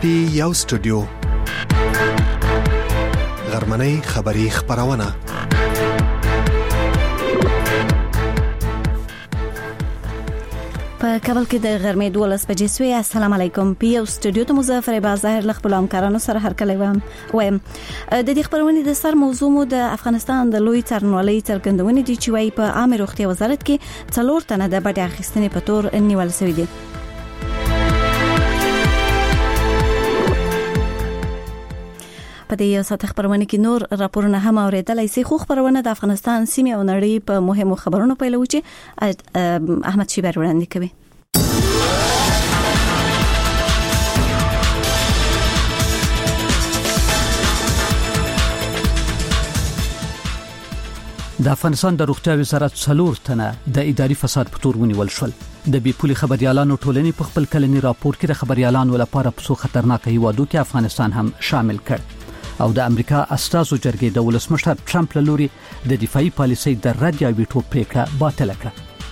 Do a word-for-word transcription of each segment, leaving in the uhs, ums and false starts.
پټي یو سټوډیو غرمنۍ خبري خبرونه په کابل کې د غرمې دولس بجې سوی. السلام علیکم. پی او سټوډیو ته مظفر بازار لخپل همکارانو سره هرکلی وم وایم. د دې خبرونې د سر موضوع مو د افغانستان د لوی څارنوالۍ څرګندونې دي چې وايي په عامه روغتیا وزارت کې څلور تنه د بډې اخیستنې په تور نیول شوي دي. په دې یو ساعت خبرونه کې نور راپورونه هم اوریدلای شي. خو خبرونه د افغانستان سیمه او نړۍ په مهمو خبرونو پیلو چې احمد شیبر وړاندې کوي. د افغانستان د روغتیا وزارت څلور تنه د اداري فساد په تور ونیول شول. د بي پولي خبريالانو ټولنې په خپل کلنی راپور کې د خبريالانو لپاره په څو خطرناک هیوادو کې افغانستان هم شامل کړ. او د امریکا استازو جرګې د ولسمشر ټرمپ له لوري د دفاعي پالیسۍ د رد یا ویټو پریکړه باطل کړه.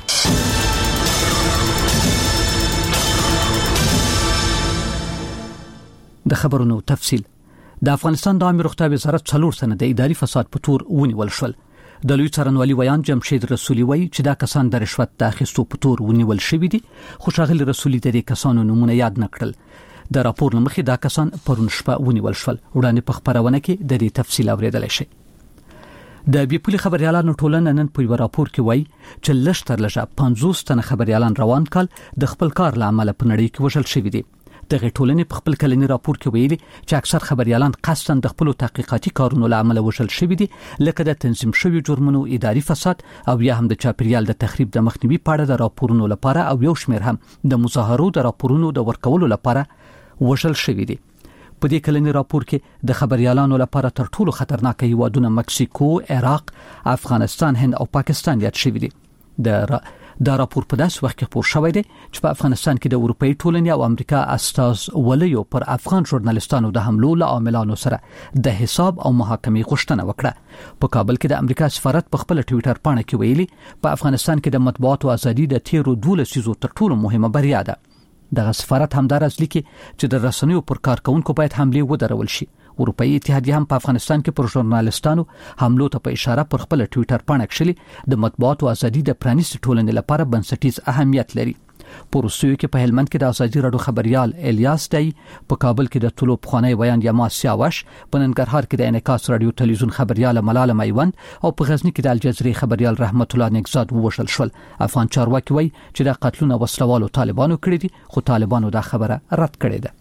د خبرونو تفصیل. د افغانستان د عامه روغتیا وزارت څلور تنه د اداري فساد په تور ونیول شول. د لوی څارنوالي ویان جمشید رسولي وایي چې دا کسان د رشوت د اخیستو په تور ونیول شوي دي. خو ښاغلي رسولي د دې کسانو نومونه یاد نکړل. د راپور لمخې دا کسان پرون شپه ونیول شول. وړاندې په خبرونه کې د دې تفصیل اوریدل شي. د بي پولي خبريالانو ټولنه نن په یو راپور کې وایي چې لږ تر لږه پنځوس تنه خبريالان روان کال د خپل کار لامل په نړۍ کې وژل شوي دي. دغه ټولنې په خپل کلنی راپور کې ویلي چې اکثر خبريالان قصداً د خپل تحقیقاتي کارونو لامل وژل شوي دي، لکه د تنظیم شوی جرمونو، اداري فساد او یا هم د چاپیریال د تخریب د مخنیوي په اړه د راپورونو لپاره او یو شمېر هم د مظاهرو د راپورونو د ورکولو لپاره وژل شوي دي. په دې کلنی راپور کې د خبريالانو لپاره تر ټولو خطرناک هیوادونه مکسیکو، عراق، افغانستان، هند او پاکستان یاد شوي دي. د را... دا راپور په داس وخت کې خبر شوی دی چې په افغانستان کې د اروپאי ټولنې او امریکا استاز ولیو پر افغان ژورنالیستانو د حملو له عاملانو سره د حساب او محاکمې غوښتنه وکړه. په کابل کې د امریکا سفارت په خپل ټوئیټر باندې کې ویلي په افغانستان کې د مطبوعاتو ازادي د تیرو دولس سیزو تر ټولو مهمه بریا ده. دغه سفارت همدارس لیکي چې د رسنیو پر کارکونکو باید حمله ودرول شي. اروپאי اتحادیه هم په افغانستان کې پر ژورنالیستانو حملو ته په اشاره پر خپل ټوئیټر باندې کښلي د مطبوعاتو ازادي د پرانیستي ټولنې لپاره بنسټیز اهمیت لري. په روسیې کې په هلمند کې د ازادي راډیو خبريال الیاس دی، په کابل کې د طلوع خوانی بیان یما سیاوش، په ننګرهار کې د انعکاس راډیو تلویزیون خبريال ملاله میوند او په غزنی کې د الجزیرې خبريال رحمت الله نگزاد ووژل شول. افغان چارواکي وایي چې د قتلونو وسلوالو طالبانو کړی دي، خو طالبانو دا خبره رد کړې ده.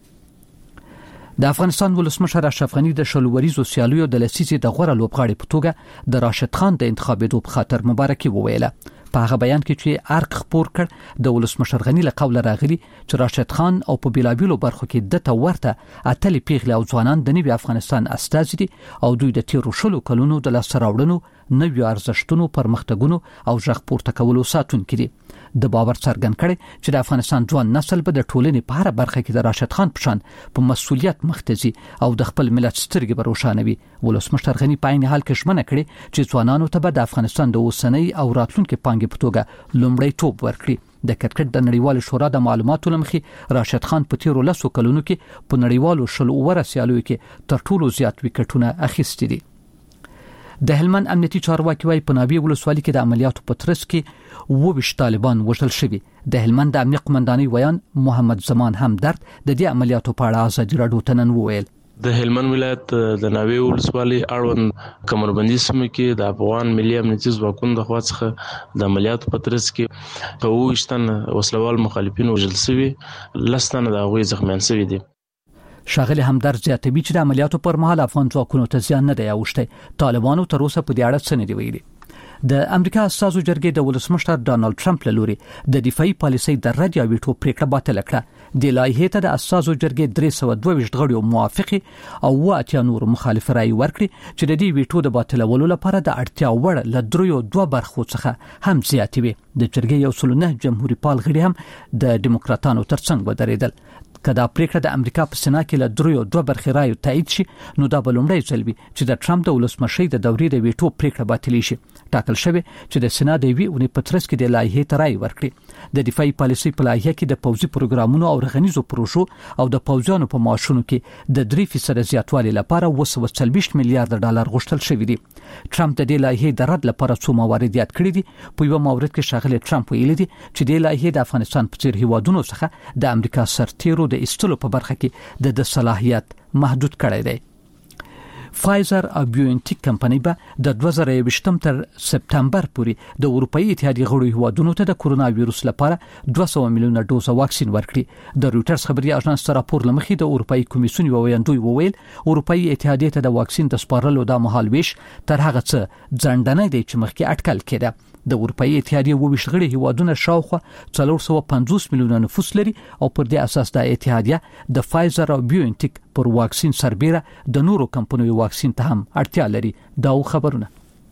د افغانستان ولسمشر اشرف غنی د شلوریزو سیالیو د لسیزې د غوړه لوبغاړي په توګه د راشد خان د انتخابېدو په خاطر مبارکي وویله. په هغه بیان کې چې ارق خبر کړ د ولسمشر غنی له قوله راغلي چې راشد خان او په بیلابیلو برخو کې د تورته اتلې پیغلې او ځوانان د نوي افغانستان استازي دي او دوی د تیرو شلو کلونو د لاسراوړنو، نوي ارزښتونو، پرمختګونو او ژغ پورته کولو ساتونکي دي. د باور څرګند کړي چې د افغانستان ځوان نسل به د ټولنې په هر برخه کې د راشد خان پشان په مسؤلیت مختزي او د خپل ملت سترګې به روښانوي. ولسمشر غنی په عین حال کې ژمنه کړې چې ځوانانو ته به د افغانستان د اوسنۍ او راتلونکي پانګې په توګه لومړی ټوپ ورکړي. د کرکټ د نړیوال شورا د معلوماتو لمخې راشد خان په تیرو لسو کلونو کې په نړیوالو شل اوره سیالیو کې تر ټولو زیات وکټونه اخیستي دي. د هلمند امنیتي چارواکي وايي په نابي ولسوالۍ کې د عملیاتو په ترڅ کې وویش طالبان وژل شوي. د هلمند د امنیت قومندانۍ ویان محمد زمان همدرد د دې عملیاتو په اړه ازادي راډیو ته نن وویل د هلمند ولایت د ناوې ولسوالۍ اړوند کمربندي سیمه کې د افغان ملي امنیتي ځواکونو د خوا څخه د عملیاتو په ترڅ کې اوویشتن وسلوال مخالفین وژل شوي، لس تنه د هغوی زخمیان شوي دي. ښاغلي همدرد زیاتوي چې د عملیاتو پر مهال افغان ځواکونو ته زیان نه دی اوښتی. طالبانو تر اوسه په دې اړه څه نه دی ویلي. د امریکا استازو جرګې د ولسمشر ډانلډ ټرمپ له لوري د دفاعي پالیسۍ د رد یا ویټو پریکړه باطل کړه. د لایحې ته د استازو جرګې درې سوه دوه ویشت غړي موافقه او اوه اتیا نور مخالف رائے ورکړي چې د دې ویټو د باطلولو لپاره د اړتیا وړ له دریو دوه برخو څخه هم زیاتې وي. د جرګې یو سل نه جمهوریت پال غړي هم د دیموکراتانو ترڅنګ ودرېدل. کدا پریکړه د امریکا په سنا کې له دریو دوه برخې رائے تایید شي، نو دا بلومړی ځل وي چې د ټرمپ د ولسمشۍ د دورې د ویټو پریکړه باطل شي. ټاکل شوی چې د سنا د وی اونې پترس کې د لایحې ترای ورکړي د دفاعي پالیسي په لایحه کې د پوځي پروګرامونو او رغنیزو پروژو او د پوځیانو په معاشونو کې د درې فیصد زیاتوالي لپاره وسو چلبیشت میلیارډ ډالر غوښتل شوی دی. ټرمپ د دې لایحې د رد لپاره څو موارد یاد کړی دي. په یو مورد کې ښاغلی ټرمپ ویلي دي چې د لایحې د افغانستان په څیر هیوادونو څخه د امریکا سرتیرو د ایستلو په برخه کې د صلاحیت محدود کړی دی. فایزر او بیوانټیک کمپنۍ به د دوه زره یوویشت تر سپتمبر پورې د اروپאי اتحادیې غړو هیوادونو ته د کورونا وایروس لپاره دوه سوه میلیونه ډوز واکسین ورکړي. د رويټرز خبري اژانس سره راپور لمخې د اروپאי کمیسیون یو ویاندوی وویل اروپאי اتحادیې ته د واکسین د سپارلو د مهال ویش تر هغه څه ځنډنه دی چې مخکې اټکل کېده. د اروپאי اتحادیې وویشت غړي هیوادونه شاوخوا څلور سوه پنځوس میلیونه نفوس لري او پر دې اساس د اتحادیه د فایزر او بیوانټیک پر واکسین سربېره د نورو کمپنیو واکسین ته هم اړتیا لري. دا خبرونه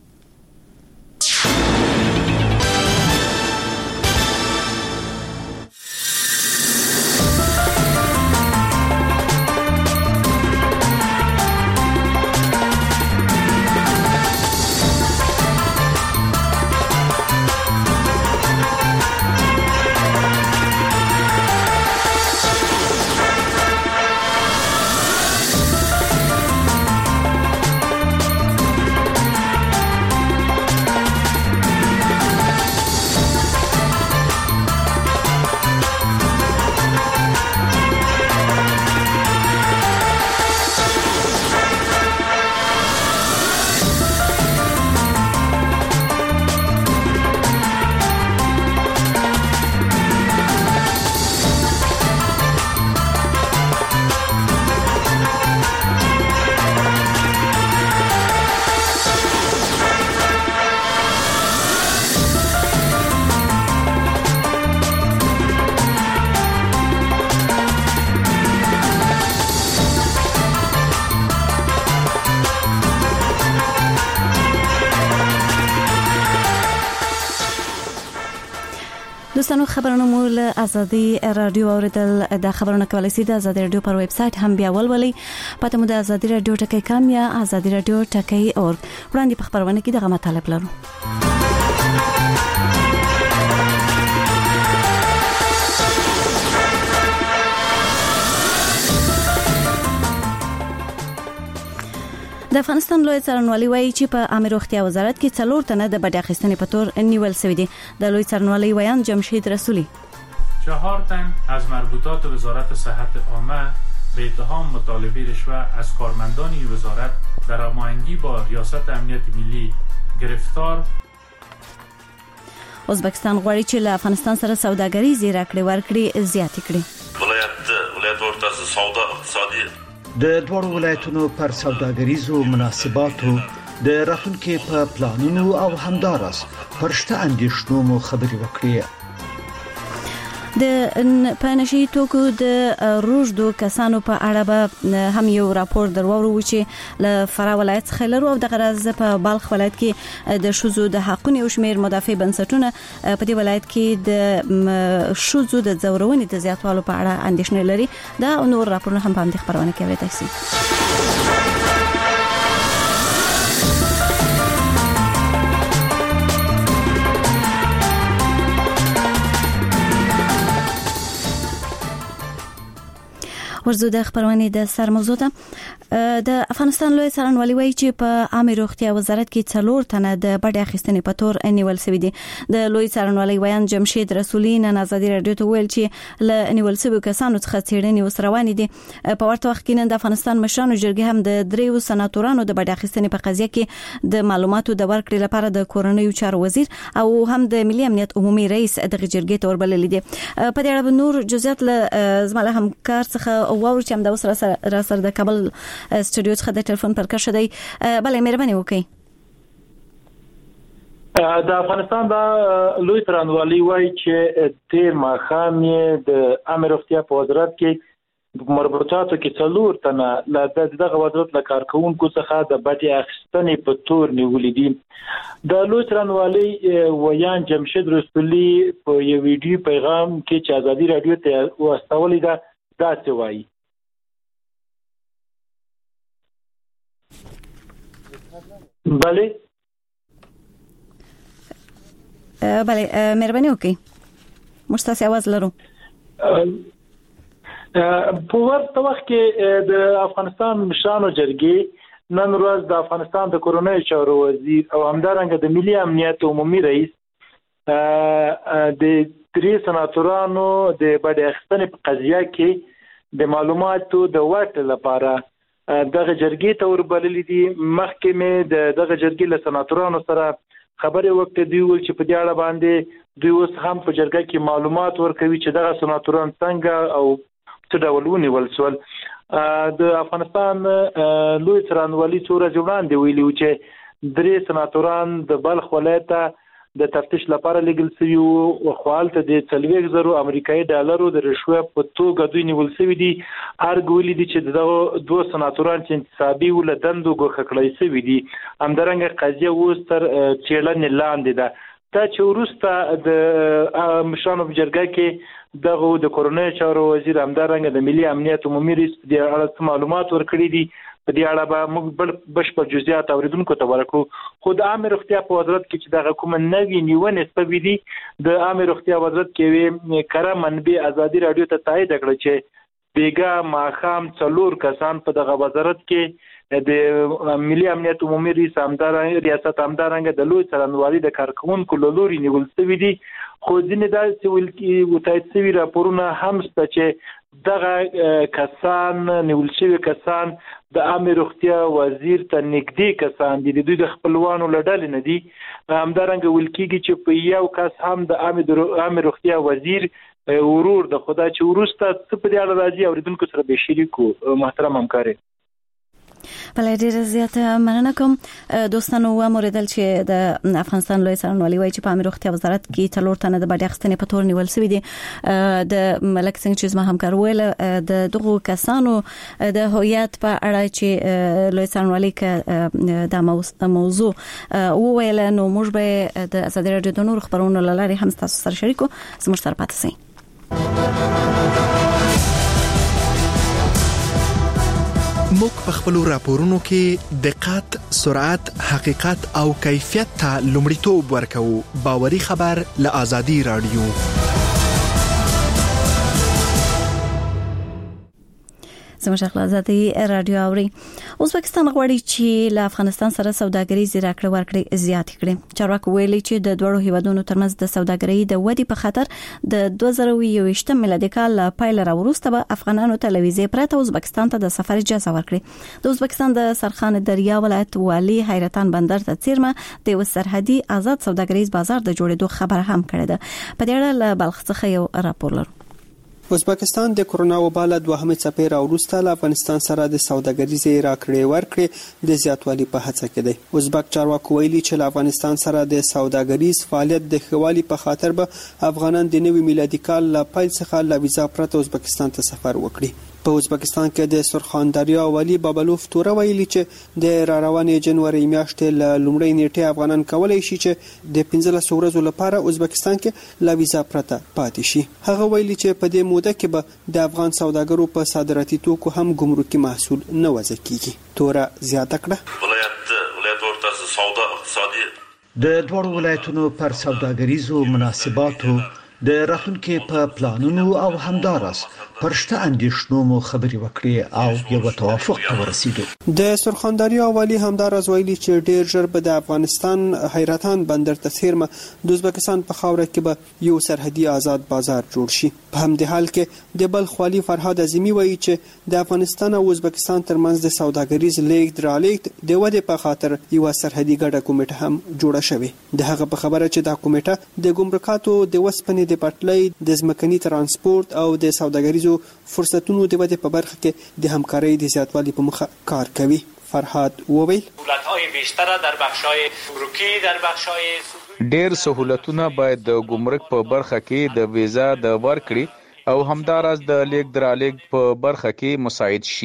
دوستانو خبرونه مو له ازادي رادیو اوریدل د خبرونه کولای شئ د ازادي رادیو پر ویب سټ هم بیا ولولئ. پته مو د ازادي رادیو ټکی کام یا ازادي رادیو ټکی اور وړاندې په خبرونه کې دغه مطالب لرو. د افغانستان لوی څارنوالي وایي چې په عامه روغتیا وزارت کې څلور تنه د بډې اخیستنې په تور نیول شوی دي. د لوی څارنوالي ویان جمشید رسولی چهار تن از مربوطات وزارت صحت عامه به اتهام مطالبه رشوه از کارمندان این وزارت در هماهنگی با ریاست امنیت ملی گرفتار. ازبکستان غواړي چې له افغانستان سره سوداګریزې راکړې ورکړې زیاتې کړي. ولایت ولایت ورته سودا اقتصادي د دوه ولایتونو پر سوداګریزو مناسباتو د راتلونکي په پلانونو او همدارس پرشته اندیشنو مو خبري وکړي. د پنشي توکو د روزدو کسانو په اړه به هم یو راپور درورو چې له فرا ولایت څخه لرو او د غرض په بالخ ولایت کې د شوزو د حقونو او شمیر مدافع بنسټونه په دې ولایت کې د شوزو د ځورونې د زیاتوالو په اړه اندیشنه لري. دا نور راپورونه هم په دې خبرونه کې ورته شي. ورزو د خبرونه د سر موضوع ته د افغانستان لوی څارنوالي وایي چې په عامه روغتیا وزارت کې څلور تنه د بډې اخیستنې په تور نیول شوی دي. د لوی څارنوالي ویان جمشید رسولی نن ازادي رادیو ته ویل چې ل نیول شوی کسانو څخه څېړنې وسروانې دي. په ورته وخت کې نن د افغانستان مشرانو جرګې هم د دریو سناتورانو د بډې اخیستنې په قضیه کې د معلوماتو د ورکړې لپاره د کورنیو چارو وزیر او هم د ملي امنیت عمومي رئیس د جرګې ته وربلل دي. په دې اړه نور جزئیات له زماله همکار څخه واور چې هم د وسره را سره د کابل استودیو څخه د ټلیفون پر کښ دی. بلې مهرباني وکړئ. د افغانستان د لوی څارنوالي وایي چې تیر ماښام د عامه روغتیا په وزارت کې مربوطاتو کې څلور تنه له دغه وزارت له کارکونکو څخه د بډې اخیستنې په تور نیولې دي. د لوی څارنوالي ویان جمشید رسولی په یو ویډیو پیغام کې چې ازادي رادیو ته واستولې ده داسې وایي. بله بله مهرباني وکړئ موږ تاسو आवाज لرو. په ورته وخت کې د افغانستان مشرانو جرګې نن ورځ د افغانستان د کورونای چارو وزیر او همدارنګه د ملي امنیت عمومي رئیس د درې سناتورانو د بډې اخیستنې په قضیه کې د معلوماتو د ورته لپاره دغه جرګې ته وربللې دي. مخکې مې د دغه جرګې له سناتورانو سره خبرې وکړې دي چې په دې اړه باندې دوی اوس هم په جرګه کې معلومات ورکوي چې دغه سناتوران څنګه او څه ډول ونیول شول. د افغانستان لوی څارنوالي څو ورځې وړاندې ویلي و چې درې سناتوران د بلخ ولایت د تفتیش لپاره لګل شوي او خپلته د څلوېښت زره امریکایي ډالرو د رشوت په توګه دوی نیول شوي دي. ارګ ویلي دي چې دغه دوه سناتوران چې انتصابي ول دندو ګوښه کړی شوي دي. همدارنګه قضیه اوس تر څېړنې لاندې ده. دا چې وروسته د مشرانو په جرګه کې دغه د کورونای چارو وزیر همدارنګه د ملي امنیت عمومي رئیس د اړه معلومات ورکړي دي. په دې اړه به موږ بشپړ جزئیات اوریدونکو ته ورکړو. خو د عامه روغتیا په وزارت کې چې دغه کومه نوې نیونې سپوي دي د عامه روغتیا وزارت کې کره منبع ازادي رادیو ته تایید کړ چې بیګا ماخام څلور کسان په دغه وزارت کې د ملي امنیت عمومي رئیس همدارنګه ریاست همدارنګه د لوی څارنوالي د کارکونکو لوري نیول شوي دي. خو ځینې داسې ویل وتایید شوي راپورونه هم شته چې دغه کسان نیول شوي کسان د عامه روغتیا وزیر ته نږدې کسان دي، د دوی د خپلوانو له ډلې نه دي. همدارنګه ویل کېږي چې په یو کس هم د عامه روغتیا وزیر ورور د خدای چې وروسته څه په دې اړه راځي اوریدونکو سره به شریکو. محترم همکاري بله ډیره زیاته مننه کوم. دوستانو وموریدل چې د افغانستان لوی څارنوالي وایي چې په عامه روغتیا وزارت کې څلور تنه د بډې اخیستنې په تور نیول شوي دي. د ملک څنګه چې زما همکار ویل د دغو کسانو د هویت په اړه چې لوی څارنوالي کې د موضوع وویل نو موږ به د ازادي راډیو د نور خبرونو لاره هم تاسو سره شریکو. زموږ سره پاتې شئ. موږ په خپل راپورونو کې دقت، سرعت، حقیقت او کیفیت ته لومړیتوب ورکوو. باوري خبر له ازادي رادیو. زموږ خپل ازادي رادیو اوري. ازبکستان غواړي چې له افغانستان سره سوداګریزي راکړه ورکړه زیات کړي. چارواکي ویلي چې د دوه هیوادونو ترمنځ د سوداګرۍ د ودی په خاطر د دوه زره یوویشتم میلادي کال پایل راوروسته به افغانانو ته لویزې پرته ازبکستان ته د سفر اجازه ورکړي. د ازبکستان د سرخان دریا ولایت والي حیرتان بندر ته چیرمه د یو سرحدي آزاد سوداګریز بازار د جوړېدو خبره هم کړې ده. په دې اړه له بلخ څخه یو راپور لرو. ازبکستان د کرونا وبا له دوهمې څپې راوروسته له افغانستان سره د سوداګریزي راکړې ورکړې د زیاتوالي په هڅه کې دی. ازبک چارواکو ویلي چې له افغانستان سره د سوداګریز فعالیت د ښهوالي په خاطر به افغانان د نوي میلادي کال له پیل څخه له ویزا پرته ازبکستان ته سفر وکړي. په ازبکستان کې د سرخان دریا والي بابلوف توره ویلي چې د را روانې جنوري میاشتې له لومړۍ نیټې افغانان کولای شي چې د پنځلس ورځو لپاره ازبکستان کې له ویزا پرته پاتې شي. هغه ویلي چې په دې موده کې به د افغان سوداګرو په صادراتي توکو هم ګمرکي محصول نه وضع کیږي. توره زیاته کړه ولایت ولایت ورته سودا اقتصادي د دوه ولایتونو پر سوداګریزو مناسباتو د راتلونکي په پلانونو او همدارس پرشته اندیشنو مو خبري وکړي او یو توافق ته ورسېدو. د سرخاندریا والی همدارس ویلي چې ډیر ژر به د افغانستان حیرتان بندر ته څیرمه د ازبکستان په خاوره کې به یو سرحدي آزاد بازار جوړ شي. په همدې حال کې د بلخ والی فرهاد عظیمی وایي چې د افغانستان او ازبکستان ترمنځ د سوداګریز لیږد رالیږد د ودې په خاطر یو سرحدي ګډه کمیټه هم جوړه شوې. د هغه په خبره چې دا کمیټه د ګمرکاتو د وسپنې د پټلۍ د ځمکني ترانسپورت او د سوداګریزو فرصتونو د ودې په برخه کې د همکارۍ د زیاتوالي په مخه کار کوي. فرهاد وویل دولت‌های بیشتر در بخش‌های ګمرکي در بخش‌های ډېر سہولتونه باید د ګمرک په برخه کې د ویزا د ورکړې او همدارس د لیک درالېک په برخه کې مساعد شي.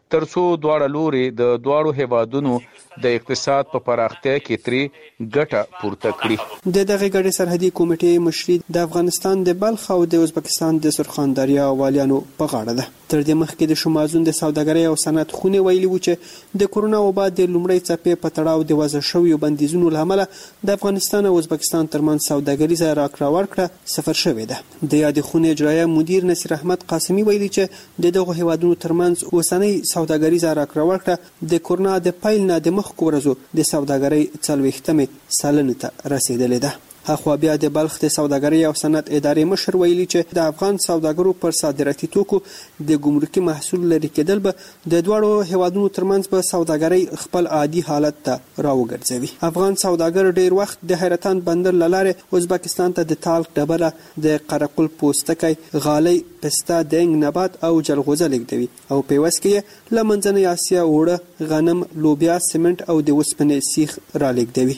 ترڅو دواړه لوري د دواړو هیوادونو د اقتصاد په پراختیا کې تری ګټه پورته کړي. د دغه غړي سرحدي کمیټې مشري د افغانستان د بلخ او د ازبکستان د سرخان دریا والیانو په غاړه ده. تر دې مخکې د شمازون د سوداګرۍ او صنعت خونې ویلي و چې د کورونا وبا د لومړۍ څپې په تړاو د وضع شویو بندیزونو له امله د افغانستان او ازبکستان ترمنځ سوداګریزه راکړه ورکړه صفر شوې ده. د یادې خونې اجرایه مدیر نصیر احمد قاسمي ویلي چې د دغو هیوادونو ترمنځ اوسنۍ سوداګریزه راکړه ورکړه د کورونا د پیل نه د مخکې ورځو د سوداګرۍ څلوېښتمې سلنې ته رسیدلې ده. اخوا بیا د بلخ د سوداګرۍ او صنعت ادارې مشر ویلي چې د افغان سوداګرو پر صادراتي توکو د ګمرکي محصول لري کېدل به د دواړو هیوادونو ترمنځ په سوداګرۍ خپل عادي حالت ته راوګرځوي. افغان سوداګر ډیر وخت د حیرتان بندر له لارې ازبکستان ته د تالک ډبره، د قرقل پوستکی، غالۍ، پسته، دنګ نبات او جلغوزه لیږدوي او په عوض کې له منځنۍ اسیا اوړه، غنم، لوبیا، سمنټ او د وسپنې سیخ را لیږدوي.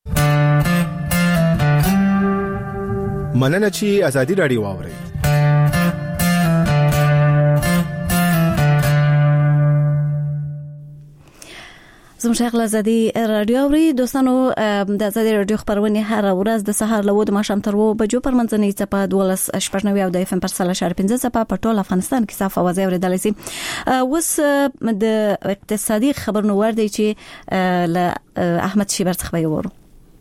مننه چې ازادي راډیو واورئ. زموږ شغله ازادي رادیو اوري. دوستانو د ازادي رادیو خبرونه هر ورځ د سهار له ود ماښام تر و بجو پر منځنۍ څپه دولس شپږ نوي او د اف ام پر سل شار پنځه څپه په ټول افغانستان کې صاف اوازه اوریدل شي. اوس د اقتصادي خبرونو ور دی چې له احمد شیبر څخه ویورو.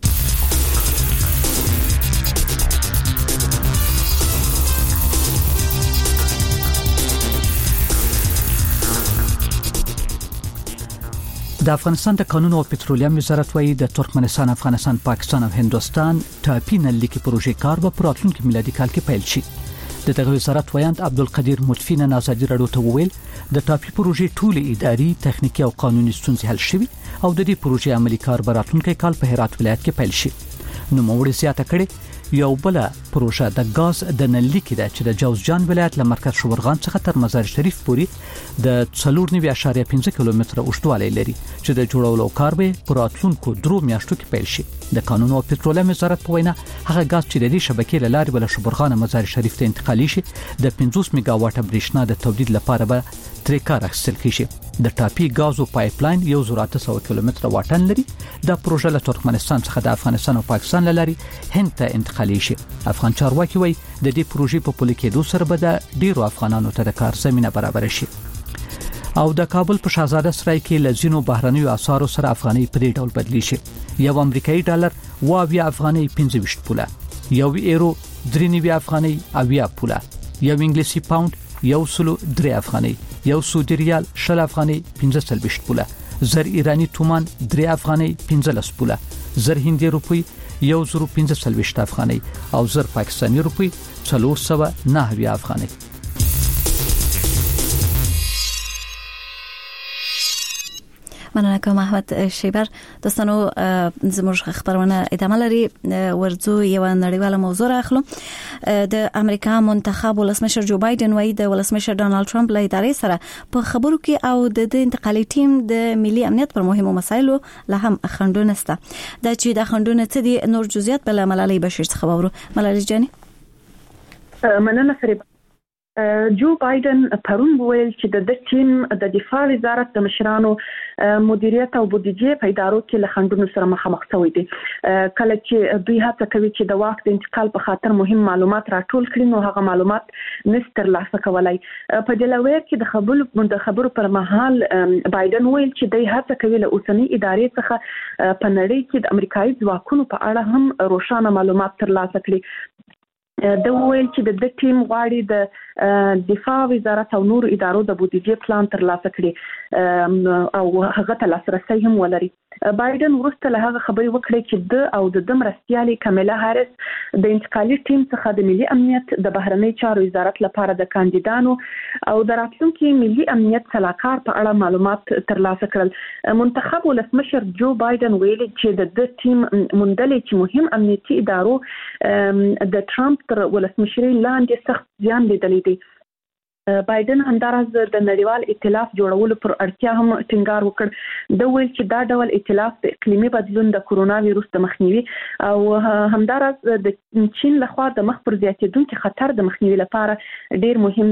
د افغانستان د قانون او پټرولیم وزارت وايي د ترکمنستان، افغانستان، پاکستان او هندوستان ټاپي نلکي پروژې کار به په راتلونکي میلادي کال کې پیل شي. د دغه وزارت وایند عبدالقدیر مطفی نن ازادي راډیو ته وویل د ټاپي پروژې ټول اداري، تخنیکی او قانوني ستونزې حل شوي او د دې پروژې عملي کار به راتلونکي کال په هرات ولایت کې پیل شي. نو موږ زیاته کړې یو بل پروژه د غاز د نلکي ده چې د جوزجان ولایت له مرکز شورغان څخه تر مزار شریف پورې د څلور نوي اشاریه پنځه کیلومتره اوږدوالی لري چې د جوړولو کار به په راتلونکو درو میاشتو کې پیل شي. د قانون او پټرولیم وزارت په وینا هغه غاز چې د دې شبکې له لارې بل شورغان مزار شریف ته انتقالي شي د پنځوس میگا واټ برېښنا د تولید لپاره به ترې کار اخیستل کیږي. د ټاپي غازو پایپ لاین یو زر اته سوه کیلومتره واټن لري. دا پروژه له ترکمنستان څخه د افغانستان او پاکستان له لارې هند ته انتقالي شي. افغان چارواکي وایي د دې پروژې په پلي کېدو سره به د ډیرو افغانانو ته د کار زمينه برابر شي. او د کابل په شاهزاده سرای کې لزینو بهرنیو اسعارو سره افغاني په دې ډول بدلی شي. یو امریکایي ډالر واویا افغاني پنځه ویشت پوله، یو ایرو درې نوي افغاني اویا پوله، یو انګلیسي پاوند یو سلو درې افغاني، یو سعودي ریال شل افغاني پنځه څلوېښت پوله، زر ایرانی تومان درې افغاني پنځلس پوله، زر هندي روپی یو زر پنځه څلوېښت افغاني او زر پاکستاني روپی څلور سوه نهه افغاني. مننه کوم احمد شیبر. دوستانو زموږ خبرونه ادامه لري. ورځو یو نړیواله موضوع راخلو. د امریکا منتخب ولسمشر جو بایدن وايي د ولسمشر ډانلډ ټرمپ له ادارې سره په خبرو کې او د انتقالي ټیم د ملي امنیت پر مهمو مسایلو له هم خندونه سته. دا چې د خندونه څه دي نور جزئیات بل ملالي بشیر څخه وورو. ملالي جاني مننه فریب. جو بایدن پرون ویل چې د د ټیم د دفاع وزارت د مشرانو مدیریت او بودیجه په ادارو کې له خندونو سره مخامخ شوی دي. کله چې دوی هڅه کوي چې د واک د انتقال په خاطر مهم معلومات راټول کړي نو هغه معلومات نستر لاسه کولای. په دلاویر کې د خبرو د خبرو پر مهال بایدن ویل چې دوی هڅه کوي له اوسنۍ ادارې څخه په نړۍ کې د امریکایي ځواکونو په اړه هم روښانه معلومات ترلاسه کړي. د ویل چې د د ټیم غواړي د دفاع وزارت او نور ادارو د بودیجه پلان ترلاسه کړي او هغه ته لاسرسي هم ولري. بایدن وروسته له هغه خبرې وکړې چې د او د مرستيالي کاملا هارس د انتقالي ټیم څخه د ملي امنیت د بهرنی چارو وزارت لپاره د کاندیدانو او د راتلونکي ملي امنیت سلاکار په اړه معلومات ترلاسه کړل. منتخب ولسمشر جو بایدن ویل چې د د ټیم مندلې چې مهم امنیتي ادارو د ټرمپ تر ولسمشري لاندې سخت زیان لیدلی دی. بایدن همدارس د نړیوال ائتلاف جوړولو پر اړتیا هم ټینګار وکړ. د ویل چې دا ډول ائتلاف د اقلیمي بدلون د کورونا وایروس د مخنیوي او همدارس د چین لخوا د مخ پر زیاتېدونکو خطر د مخنیوي لپاره ډیر مهم دی.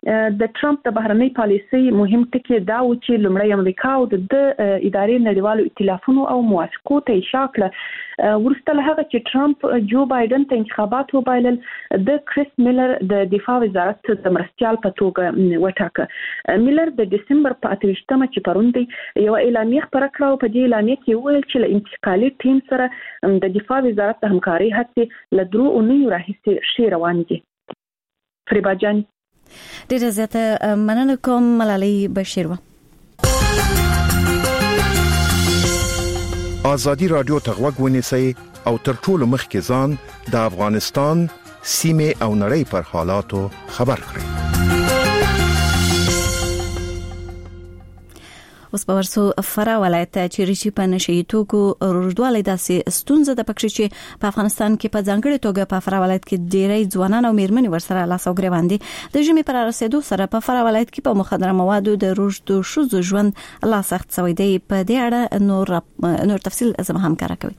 د ټرمپ د بهرنۍ پالیسۍ مهم ټکی دا و چې لومړی امریکا او د ادارې نړیوالو ائتلافونو او موافقو ته اشاره کړه. وروسته له هغه چې ټرمپ جو بایدن ته انتخابات وبایلل د کریس میلر د دفاع وزارت د مرستیال په توګه وټاکه. میلر د دسمبر په اته ویشتمه چې پرون دی یو اعلامیه خپره کړه او په دې اعلامیه کې وویل چې له انتقالي ټیم سره د دفاع وزارت د همکارۍ هڅې له درو اونیو راهیسې ښې روانې دي. فریبا جان ډیره زیاته مننه کوم ملالۍ بشیر و. آزادی رادیو ته غوږ ونیسئ او تر ټولو مخکې ځان د افغانستان سیمې او نړۍ پر حالاتو خبر کړئ. اوس په ورسو فرا ولایت چې ریشي په نشي توکو روزواله داسې ستونزه د پکښې چې په افغانستان کې په ځانګړي توګه په فرا ولایت کې ډېری ځوانان او میرمنې ورسره لاس او ګریوان دي. د ژمي پر رسیدو سره په فرا ولایت کې په مخدره موادو د روزدو شوزو ژوند لا سخت شوی دی. په دې اړه نور نور تفصیل زما همکار کوي.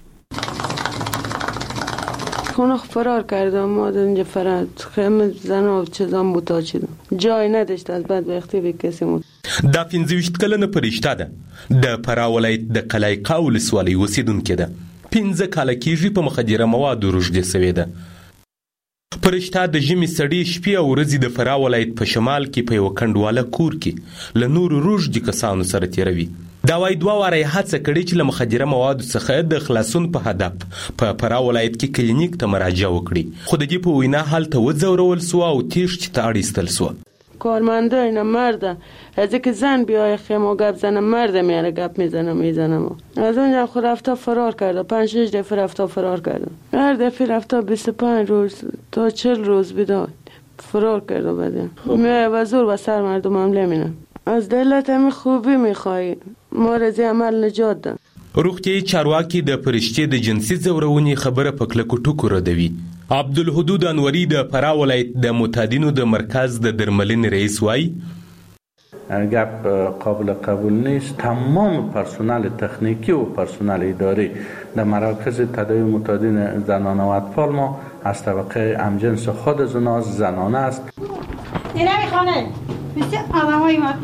خونه فرار کردم، ما در اینجا فرار خیمه زن و چیزان بوتا شدم، جای نداشت از بدبختی به کسی مود. دا پنځه ویشت کلنه فرشته ده د فرا ولایت د قلعه قاو ولسوالۍ اوسیدونکې ده. پنځه کاله کېږي په مخدره موادو روږدې شوې ده. فرشته د ژمي سړې شپې او ورځې د فرا ولایت په شمال کې په یو کنډواله کور کې له نورو روږدي کسانو سره تېروي. دا وايي دوه واره یې هڅه کړې چې له مخدره موادو څخه د خلاصون په هدف په فرا ولایت کې کلینیک ته مراجعه وکړي، خو د دې په وینا هلته وځورول سو او تیښتې ته اړ ایستل سو. کارمنده اینا مرده، از اینکه زن بیای خیمه و گپ زنه مرده میاره گپ میزنه میزنه. از اونجا خود رفته فرار کرده، پنج شش دفعه رفته فرار کرده، هر دفعه رفته بیست و پنج روز تا چهل روز بیداد فرار کرده. بعدم میای و زور و سر مردم حمله مینه. از دولت همین خوبی میخوایی ما رضی عمل نجات ده. روغتیايي چارواکي د فرشتې د جنسي ځورونې خبره په کلکو ټکو ردوي. عبدالحدود انوري د فرا ولایت د معتادینو د مرکز د درملنې رئیس وایي گپ قابل قبول نیست. تمام پرسنل تکنیکی و پرسنل اداری در مراکز تداوی معتادین زنانه و اطفال ما از طبقه همجنس خود زناز زنانه است. اینه میخوانه مثل آدمای ما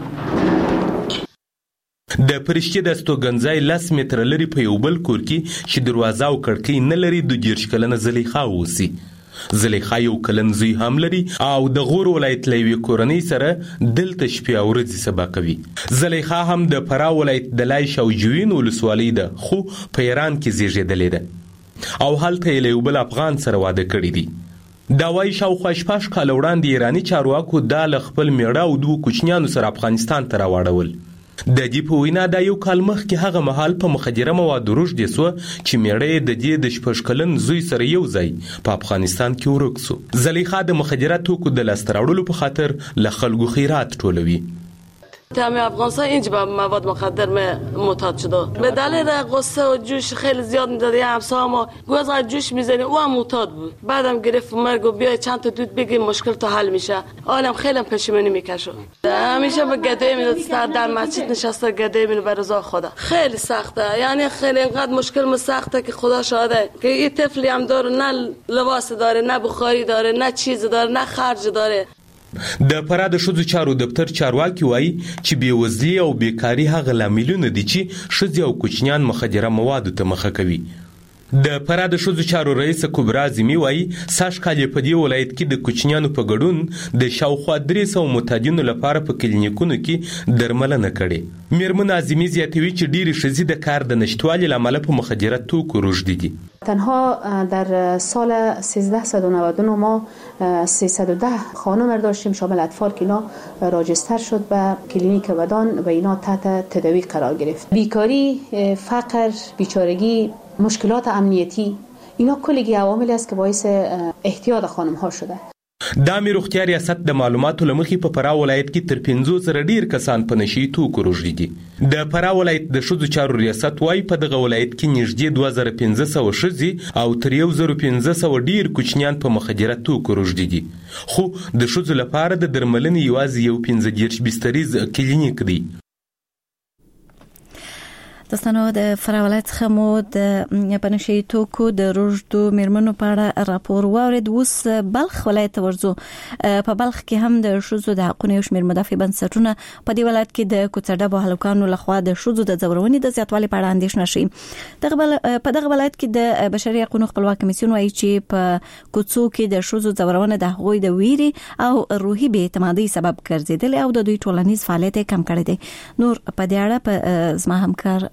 د فرشتې د استوګنځای لس متره لري په یو بل کور کې چې دروازه او کړکۍ نه لري د دېرش کلنه زلیخا اوسي. زلیخا یو کلن زوی هم لري او د غور ولایت له یوې کورنۍ سره دلته شپې او ورځې سبا کوي. زلیخا هم د فرا ولایت د لایش او جوین ولسوالۍ ده، خو په ایران کې زیږېدلې ده او هلته یې له یو بل افغان سره واده کړی دی. دا وايي شاوخوا شپږ کاله وړاندې ایراني چارواکو دا له خپل میړه او دوه کوچنیانو سره افغانستان ته راوړل. د دې په وینا دا یو کال مخکې هغه مهال په مخدره موادو روږدې سوه چې میړه یې د دې د شپږ کلن زوی سره یو ځای په افغانستان کې ورک سو. زلیخا د مخدره توکو د لاسته راوړلو په خاطر له خلکو خیرات ټولوي. تمام افغانستان اینجا با مواد مخدر معتاد شده. به دلیل غصه و جوش خیلی زیاد میداد. یه همسایه ما گوز قد جوش میزنی او هم معتاد بود. بعدم گرفت مرگ و بیای چند تا دود بگیم مشکل تا حل میشه. آنم خیلی پشیمانی میکشه. همیشه به گدای میداد سر در مسجد نشسته گدای میداد بر رضا خدا. خیلی سخته. یعنی خیلی اینقدر مشکل من سخته که خدا شاهده که این طفلی هم داره نه لباس داره نه بخاری داره نه چیز داره نه خرج داره. د فرا د ښځو چارو دفتر چارواکي وایي چې بېوزلي او بیکاري هغه لاملونه دي چې ښځې او کوچنیان مخدره موادو ته مخه کوي. د فرا د ښځو چارو رئیس کبرا اعظمي وایي سږ کال یې په دې ولایت کې د کوچنیانو په ګډون د شاوخوا درې سوه معتادینو لپاره په کلینیکونو کې درملنه کړې. میرمن اعظمي زیاتوي چې ډېرې ښځې د کار د نشتوالي له امله په مخدره توکو روږدې دي. تنها در سال سیزده و نود و نه ما سیصد و ده خانم داشتیم شامل اطفال که اینا راجستر شد به کلینیک ودان و اینا تحت تداوی قرار گرفت. بیکاری، فقر، بیچارگی، مشکلات امنیتی اینا کلی عواملی است که باعث احتیاط خانم ها شده. د امیر روغتیا ریاست د معلوماتو له مخې په فرا ولایت کې تر پنځوس زره ډیر کسان په نشي توکو روږدي دي. د فرا ولایت د ښځو چارو ریاست وایي په دغه ولایت کې نږدې دوه زره پنځه سوه ښځې او تر یو زر پنځه سوه ډیر کوچنیان په مخدره توکو روږدي دي. خو د ښځو لپاره د درملنې یوازې یو پنځه دېرش بستریز کلینیک دی. دستانو د فراولت خمو د پنشي توکو د روجدو میرمنو په اړه راپور واورید. اوس بلخ ولایت ورزو په بلخ کې هم د شوزو د حقوقو یو شمېر مدافع بنسټونه په دې ولایت کې د کوڅډبو هلکانو لخوا د شوزو د ځورونې د زیاتوالي په اړه اندېښنه شي. دغه په دغه ولایت کې د بشري حقوقو خپلواک کمیسیون وايي چې په کوڅو کې د شوزو ځورونه د هغوی د ویري او روحي بې اعتمادۍ سبب ګرځیدل او د دوی ټولنیز فعالیت کم کړی دی. نور په دې اړه په زما همکار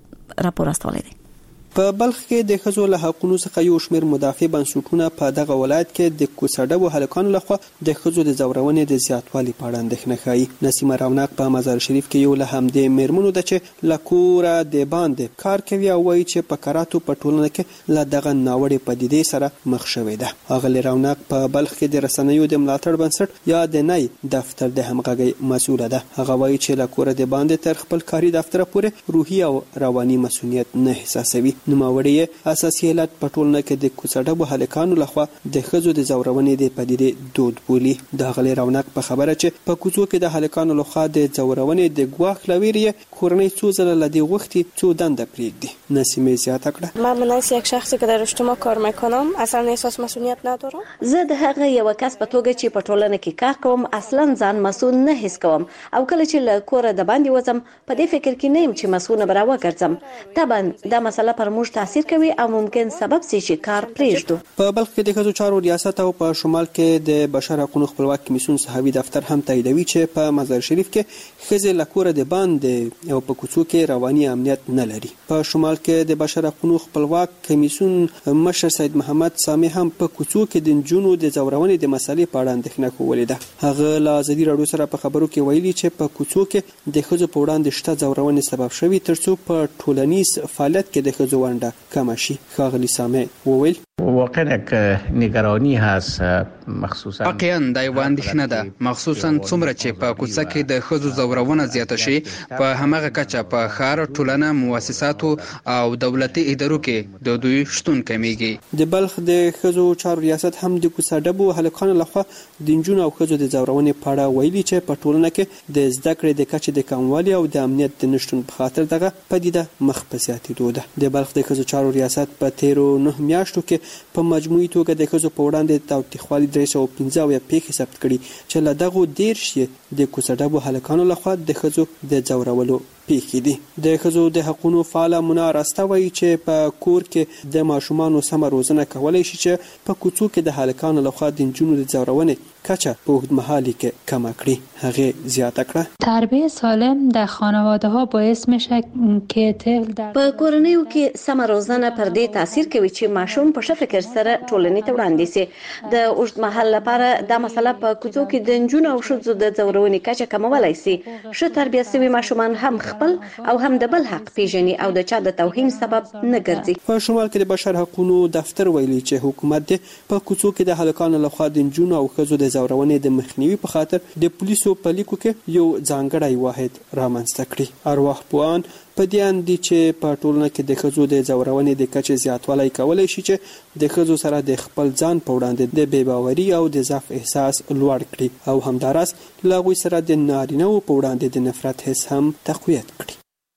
راپور استولې دي. په بلخ کې د ښځو له حقوقو څخه یو شمېر مدافع بنسټونه په دغه ولایت کې د کوڅډبو هلکانو لخوا د ښځو د ځورونې د زیاتوالي په اړه اندېښنه ښیي. نسیمه رونق په مزار شریف کې یو له همدې میرمنو ده چې له کوره د باندې کار کوي او وایي چې په کراتو په ټولنه کې له دغه ناوړې پدیدې سره مخ شوې ده. اغلې رونق په بلخ کې د رسنیو د ملاتړ بنسټ یا د نای دفتر د همغږۍ مسؤله ده. هغه وایي چې له کوره د باندې تر خپل کاري دفتر پورې روحي او رواني مسؤلیت نه احساسوي. نوموړی اساسي علت په ټولنه کې د کوڅډبو هلکانو لخوا د ښځو د ځورونې د پدیدې دود بولي. د غلې رونق په خبره چې په کوڅو کې د هلکانو لخوا د ځورونې د ګواښ لویری کورنۍ څو ځله لدی وختي څو دنده پریږدي. نسیمه زیاته کړه: من مناسب یک شخصی که در اجتماع کار میکنم اصلا احساس مسئولیت ندارم. زه د هغه یو کس په توګه چې په ټولنه کې کار کوم اصلا ځان مسؤل نه حس کوم او کله چې له کوره د باندې وځم په دې فکر کې نه یم چې مسؤل به راوګرځم. طبعا دا مسله پر موږ تاثیر کوي او ممکن سبب شي چې کار پریږدو. په بلخ کې د ښځو چارو ریاست او په شمال کې د بشر حقوقو خپلواک کمیسیون صحوي دفتر هم تاییدوي چې په مزار شریف کې ښځې له کوره د باندې او په کوڅو کې رواني امنیت نه لري. په شمال کې د بشر حقوقو خپلواک کمیسیون مشر سید محمد سامي هم په کوڅو کې د جنونو د ځورونې د مسلې په اړه اندېښنه کولې ده. هغه له ازادي راډیو سره په خبرو کې ویلي چې په کوڅو کې د ښځو په وړاندې شته ځورونې سبب شوي ترڅو په ټولنیز فعالیت کې د ښځو ونډه کم شي. خاغلی سامع وویل: واقعا یک نگرانی هست مخصوصا واقعا د یو اندېښنه ده مخصوصا څومره چې په کوڅه کې د ښځو ځورونه زیاته شي په همغه کچه په ښار ټولنه مؤسساتو او دولتي ادارو کې د دوی شتون کمیږي. د بلخ د ښځو چارو ریاست هم د کوڅډبو هلکانو لخوا د نجونو او ښځو د ځورونې په اړه ویلي چې په ټولنه کې د زده کړې د کچې د کموالي او د امنیت د نشتون په خاطر دغه پدیده مخ په زیاتېدو ده. د بلخ د ښځو چارو ریاست په تیرو نه میاشتو کې په مجموعي توګه د ښځو په وړاندې د تاوتریخوالي درې سوه پنځه اویا پیښې ثبت کړي چې له دغو دېرش یې د کوڅډبو هلکانو لخوا د ښځو د ځورولو پیښې دي. د ښځو د حقوقو فعاله منا راسته وایي چې په کور کې د ماشومانو سمه روزنه کولی شي چې په کوڅو کې د هلکانو لخوا د نجونو د ځورونې کچه په اوږدمهالي کې کمه کړي. هغې زیاته کړه: تربیت سالم در خانواده ها باعث میشه که طفل در په کورنیو کې سمه روزنه پر دې تاثیر کوي چې ماشوم په ښه فکر سره ټولنې ته وړاندې شي. د اوږدمهال لپاره دا مسله په کوڅو کې د نجونو او ښځو د ځورونې کچه کمولی شي. ښه تربیه شوي ماشومان هم خپل او هم د بل حق پیژني او د چا د توهین سبب نه ګرځي. په شمال کې د بشر حقوقو دفتر ویلي چې حکومت په کوڅو کې د هلکانو لخوا د نجونو او ښځو د ځورونې د مخنیوي په خاطر د پولیسو په لیکو کې یو ځانګړی واحد رامنځته کړي. ارواح پوهان په دې اندي چې په ټولنه کې د ښځو د ځورونې د کچې زیاتوالی کولی شي چې د ښځو سره د خپل ځان په وړاندې د بې باوري او د ضعف احساس لوړ کړي او همداراز له هغوی سره د نارینه‌وو په وړاندې د نفرت حس هم تقویت کړي.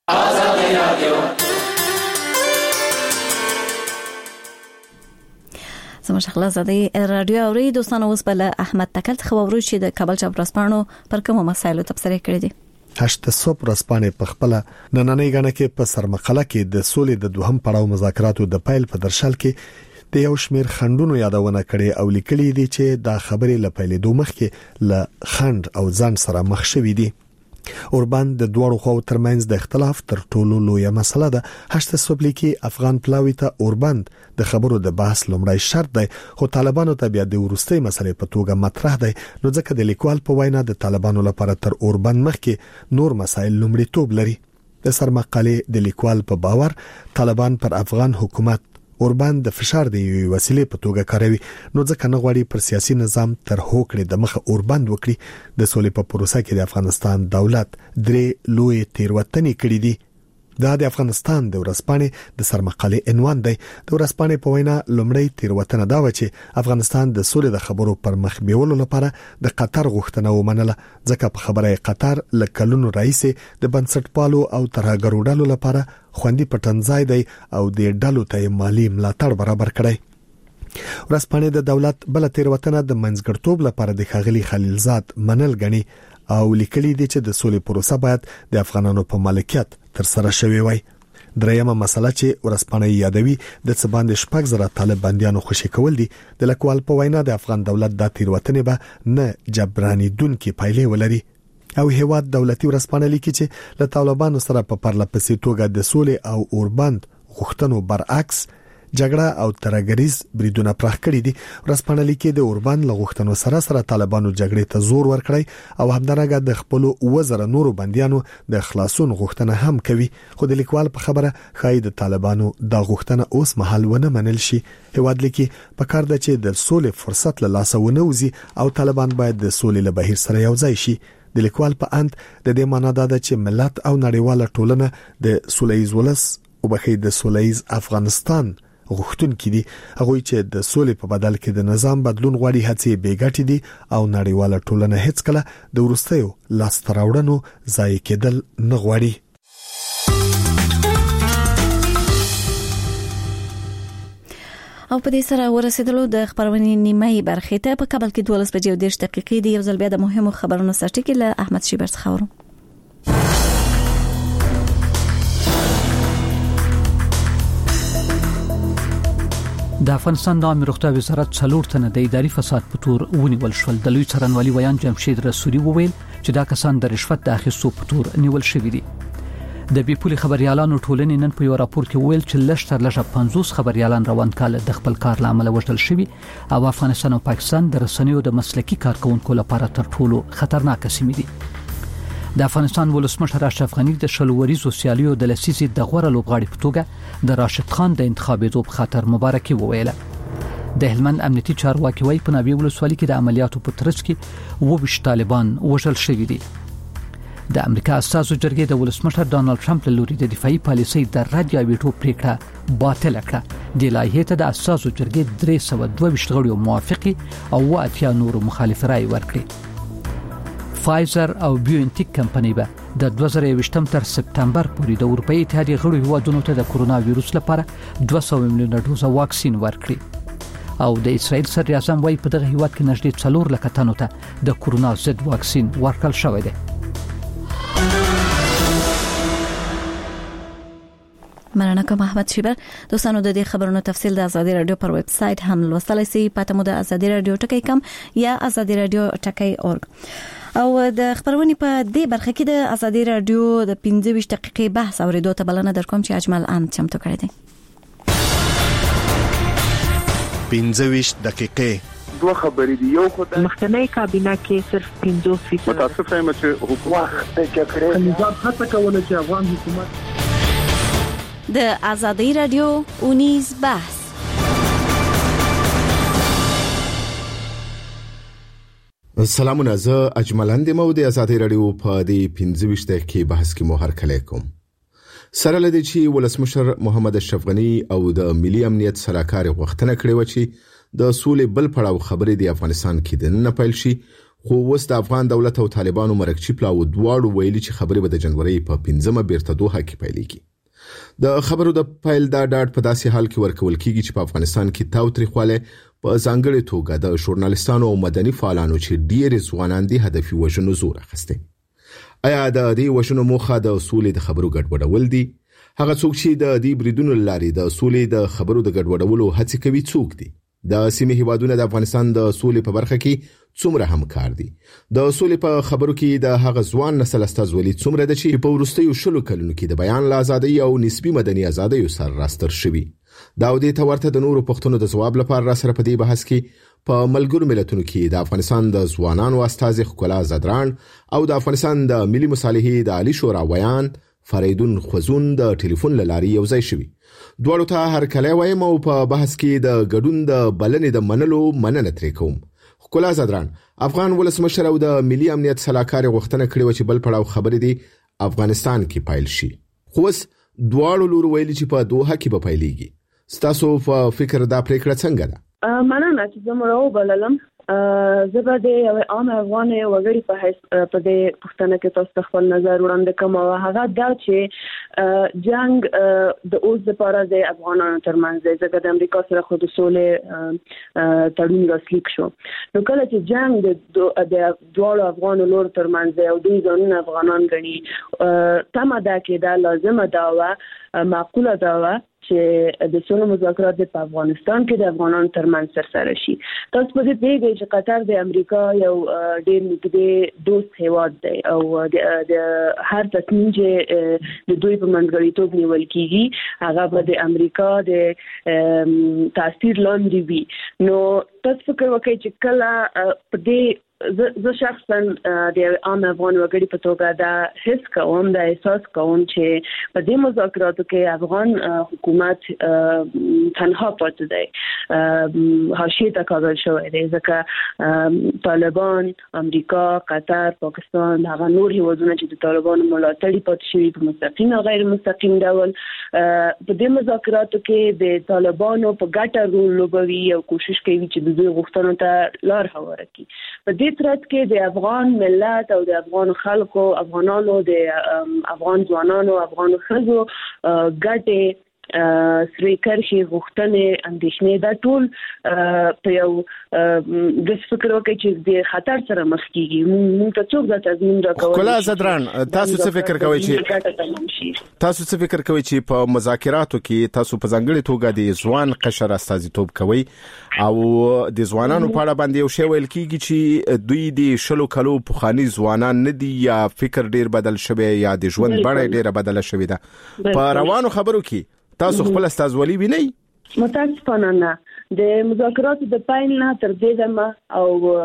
زموږ خلاصې رادیو اوري دوستانو اوس بل احمد تکل خبرو چې د کابل چاپرسپانو پر کومو مسایلو تبصره کړې دي. هشت صبح رسپانې په خپل نننۍ غنه کې په سرمقاله کې د سولې د دوهم پړاو مذاکراتو د پایل په درشل کې د یو شمیر خندونو یادونه کړي او لیکلي دي چې دا خبرې لپاره دوه مخ کې ل خند او ځان سره مخ شوې دي. اوربان د دوړو خو ترمنځ د اختلاف تر ټولو لویه مسله ده. هشت صبح لیکي افغان پلاوی ته اوربند د خبرو د بحث لومړی شرط دی خو طالبانو ته بیا د ورستۍ مسلې په توګه مطرح دی. نو ځکه د لیکوال په وینا د طالبانو لپاره تر اوربند مخکې نور مسایل لومړیتوب لري. د سرمقالې د لیکوال په باور طالبان پر افغان حکومت اوربان د فشار دی وسیله په توګه کاروي. نو ځکه نه غواړي پر سیاسي نظام تر هوکړې د مخه اوربند وکړي. د سولې په پروسه کې د افغانستان دولت درې لوی تیروتنې کړې دي. دا د افغانستان د ورځپاڼې د سرمقالې عنوان دی. د ورځپاڼې په وینا لومړی تیروتنه دا و چې افغانستان د سولې د خبرو پر مخ بیولو لپاره د قطر غوښتنه ومنله، ځکه په خبره قطر ل کلونو رئیس د بنسټپالو او ترهګرو ډلو لپاره خوندي پټنځای دی او د ډلو ته مالی ملاتړ برابر کړی. ورځپاڼې د دولت بل تیروتنه د منځګړتوب لپاره د ښاغلي خلیلزاد منل غني او لیکلي دي چې د سولې پروسه باید د افغانانو په مالکیت تر سره شوي وي. درېمه مسله چې ورځپاڼې یادوي د څه باندې شپږ زره طالب بنديانو خوشي کول دي. د لیکوال په وینا د افغان دولت د تیروتنې به نه جبراني دونکو پایلې ولري او هیواد دولتي ورځپاڼې لیکي چې له طالبانو سره په پرلپسې توګه د سولې او اوربند غوښتنو برعکس جګړه او ترهګریز بریدونه پراخ کړي دي. ورځپاڼه لیکي د اوربند له غوښتنو سره سره طالبانو جګړې ته زور ورکړی او همدارنګه د خپل وزره نورو بنديانو د خلاصون غوښتنه هم کوي. خو د لیکوال په خبره خای د طالبانو د غوښتنه اوس مهال ونه منل شي. هیواد لیکي په کار د چې د سولې فرصت له لاسه ونوزي او طالبان باید د سولې له بهیر سره یو ځای شي. د لیکوال په اند د دې معنی دا ده چې ملت او نړیواله ټولنه د سولهییز ولس او بخې د سولهییز افغانستان غوښتون کې دي. هغه چې د سولې په بدل کې د نظام بدلون غواړي هڅې بیګټي دي او نړیواله ټولنه هیڅ کله د ورستیو لاستراوړنو ځای کېدل نه غواړي. او په دې سره ورسېدلو د خبرونې نیمه برخه ته په کابل کې دولس بجې او دېرش دقیقې دی. یو ځل بیا د مهمو خبرونو سرټکی له احمد شیبر څخه اورم. د افغانستان د عامه روغتیا وزارت څلور تنه د اداري فساد په تور ونیول شول. د لوی څارنوالي ویان جمشید رسولي وویل چې دا کسان د رشوت د اخیستو په تور نیول شوي دي. د بیپولي خبريالانو ټولنې نن په یو راپور کې ویل چې لږ تر لږه پنځوس خبريالان روان کال د خپل کار لامل وژل شوي او افغانستان او پاکستان د رسنیو د مسلکي کارکونکو لپاره تر ټولو خطرناک سیمې دي. د افغانستان ولسمشر اشرف غنی د شلوريزو سیالیو د لسیزې د غوړه لوبغاړي په توګه د راشد خان د انتخابېدو په خاطر مبارکي وویله. د هلمند امنیتي چارواکي وايي په نوی ولسوالۍ کې د عملیاتو په ترڅ کې اووه طالبان وژل شوي دي. د امریکا اساسو جرګې د ولسمشر ډانلډ ټرمپ له لوري د دفاعي پالیسۍ د رد یا ویټو پریکړه باطل کړه. د لایحې ته د اساسو جرګې درې سوه دوه ویشت غړي موافقي او اتیا نور مخالف رائے ورکړي. فایزر او بیوانټیک کمپنۍ به د دوه زره یوویشتم تر سپتمبر پورې د اروپאי اتحادیې غړو هیوادونو ته د کرونا وایروس لپاره دوه سوه میلیونه ډوزه واکسین ورکړي او د اسرائیل صدر اعظم وايي په دغه هیواد کې نږدې څلور لک تنو ته د کرونا ضد واکسین ورکړل شوی دی. مننه کوم احمد شیبر. دوستانو د دې خبرونو تفصیل د ازادي رادیو پر ویب سټ هم لوستلای شئ. پته مو د ازادي رادیو ټکی کم یا ازادي رادیو ټکی اورګ. او د خبرونې په دې برخه کې د ازادي رادیو د پنځه ویشت دقیقې بحث اوریدو ته بلنه درکوم چې اجمل ان چمتو کړی دی. پنځه ویشت دقیقې دوه خبرې دي. یو خو د مخکنی کابینه کې صرف پنځوس فیصد متاسف یم چې حکومت د جګړې نظام هڅه کوله چې افغان حکومت د ازادي رادیو اونیز بحث. سلامونه، زه اجملند مو د ازادي رادیو په دې پنځه ویشت دقیقې بحث کې مو هرکلی کوم. سره لدی چې ولسمشر محمد اشرف غنی او د ملي امنیت سلاکار غوښتنه کړې و چې د سولې بل پړاو خبرې د افغانستان کې د نه پیل شي، خو اوس د افغان دولت او طالبانو مرکچی پلاو دواړو ویلي چې خبرې به د جنوري په پنځمه بیرته دوه کې پیلېږي. د خبرو د پیل دا ډاډ په داسې حال کې ورکول کیږي چې په افغانستان کې تاوتریخواله په ځانګړي توګه د ژورنالیستانو او مدني فعالانو چې ډېر ځوانان دي هدفي وژنو زور اخیسته. آیا د دې وژنو موخه د سولې د خبرو ګډوډول دي؟ هغه څوک چې د دې بریدونو لاري د سولې د خبرو د ګډوډولو هڅه کوي څوک دي؟ د سیمې هیوادونو د افغانستان د سولې په برخه کې څومره همکار دي؟ د سولې په خبرو کې د هغه ځوان نسل استازولي څومره د چې په ورستیو شلو کلونو کې د بیان آزادۍ او نسبی مدني آزادۍ سره راستر شوي. دا د دې تورته د نورو پښتنو د جواب لپاره را سره په دې بحث کې په ملګرو ملتونو کې د افغانستان د ځوانانو استازي خکلا زدران او د افغانستان د ملي مصالحې د عالی شورا ویان فریدون خوزون د ټلیفون لاري یو ځای شوي. دوړو ته هر کله وایم او په بحث کې د ګډون د بلنې د منلو مننه ترې کوم. خکلا زدران، افغان ولسمشر او د ملي امنیت سلاکار غوښتنه کړې و چې بل پړاو خبرې دي افغانستان کې پایل شي. خو دواړو لور ویلي چې په دوه کې به پیلېږي ستاسو په فکر دا پریکړه څنګه ده؟ مننه چې زموږ او بللم زه به د یو عام افغان وګړي په حیث په دې پوښتنه کې تاسو خپل نظر وړاندې کوم او هغه دا چې جنگ د اوس لپاره د افغانانو ترمنځ دی ځکه د امریکا سره خو د سولې تړون لاسلیک شو. نو کله چې جنگ د دواړو افغان لور ترمنځ دی او دوی ځانونه افغانان ګڼي تمه ده کې دا لازمه ده او معقوله ده چې د سولې مذاکرات په افغانستان کې د افغانانو ترمنځ سرسره شي. تاسو په دې پیږئ چې قطر د امریکا یو ډېر نږدې دوست هیواد دی او د هر تصمیم چې د دوی په منځګړیتوب نیول کیږي هغه به د امریکا د تاثیر لاندې وي. نو تاسو فکر وکړئ چې کله په دې زه شخصا د عام افغان وګړي په توګه دا حس کوم دا احساس کوم چې په دې مذاکراتو کې افغان حکومت تنها پاتې دی، حاشیه ته کاږل شوی دی ځکه طالبان، امریکا، قطر، پاکستان هغه نور هیوادونه چې د طالبانو ملاتړي پاتې شوي په مستقیم او غیر مستقیم ډول په دې مذاکراتو کې د طالبانو په ګټه رول لوبوي او کوشش کوي چې د دوی غوښتنو ته لار هواره کړي. په دې ترڅ کې د افغان ملت او د افغان خلکو، افغانانو، د افغان ځوانانو، افغان ښځو ګټې سری کرشي غوښتنې اندېښنې دا ټول په یو د فکر وکړي چې د خطر سره مخ کیږي. موږ ته څوک دا تضمین راکوي؟ کلا زدران تاسو څه فکر کوئ چې تاسو څه فکر کوئ چې په مذاکراتو کې تاسو په ځانګړي توګه د ځوان قشر استازیتوب کوي او د ځوانانو په اړه باندې یو شی ویل کیږي چې دوی د شلو کلو پخوانی ځوانان نه دي یا فکر ډیر بدل شوی یا د ژوند بڼه ډیره بدله شوې ده؟ په روانو خبرو کې تاسو خپل استازولي وینئ؟ متاسفانه نه. د مذاکراتو د پایل نه تر دې دمه او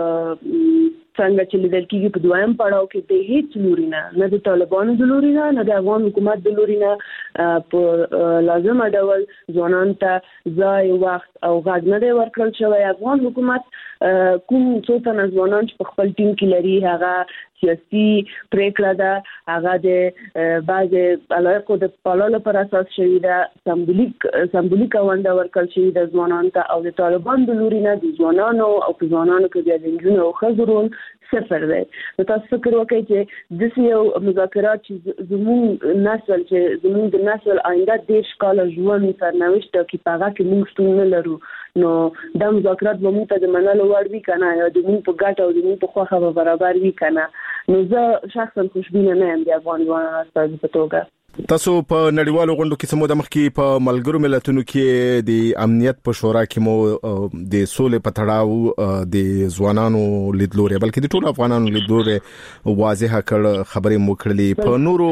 څنګه چې لیدل کېږي په دویم پړاو کې د هیڅ لوري نه، نه د طالبانو د لوري نه، نه د افغان حکومت د لوري نه په لازمه ډول ځوانانو ته ځای، وخت او غږ نه دی ورکړل شوی. افغان حکومت کوم څو تنه ځوانان چې په خپل ټیم کې لري هغه سیاسي پریکړه ده، هغه د بعضې علایقو د پاللو پر اساس شوې ده، سمبولیک سمبولیکه ونډه ورکړل شوې ده ځوانانو ته او د طالبانو د لوري نه د ځوانانو او په ځوانانو کې بیا د نجونو او ښځو رول صفر دی. نو تاسو فکر وکړئ چې داسې یو مذاکرات چې زموږ نسل چې زموږ د نسل آینده دېرش کاله ژوند سرنوشت ټاکي په هغه کې موږ شتون نه لرو، نو دا مذاکرات به موږ ته د منلو وړ وي که نه، یا د موږ په ګټه او د موږ په خوښه به برابر وي که نه. نو زه شخصا خوشبینه نه یم د افغان ځوانانو استازي په توګه. تاسو په نړیوالو غونډو کې سمو د مخکې په ملګرو ملتونو کې د امنیت په شورا کې مو د سولې په تړاو د ځوانانو لیدلوري بلکې د ټولو افغانانو لیدلوري واضح کړ خبرې مو کړلې. په نورو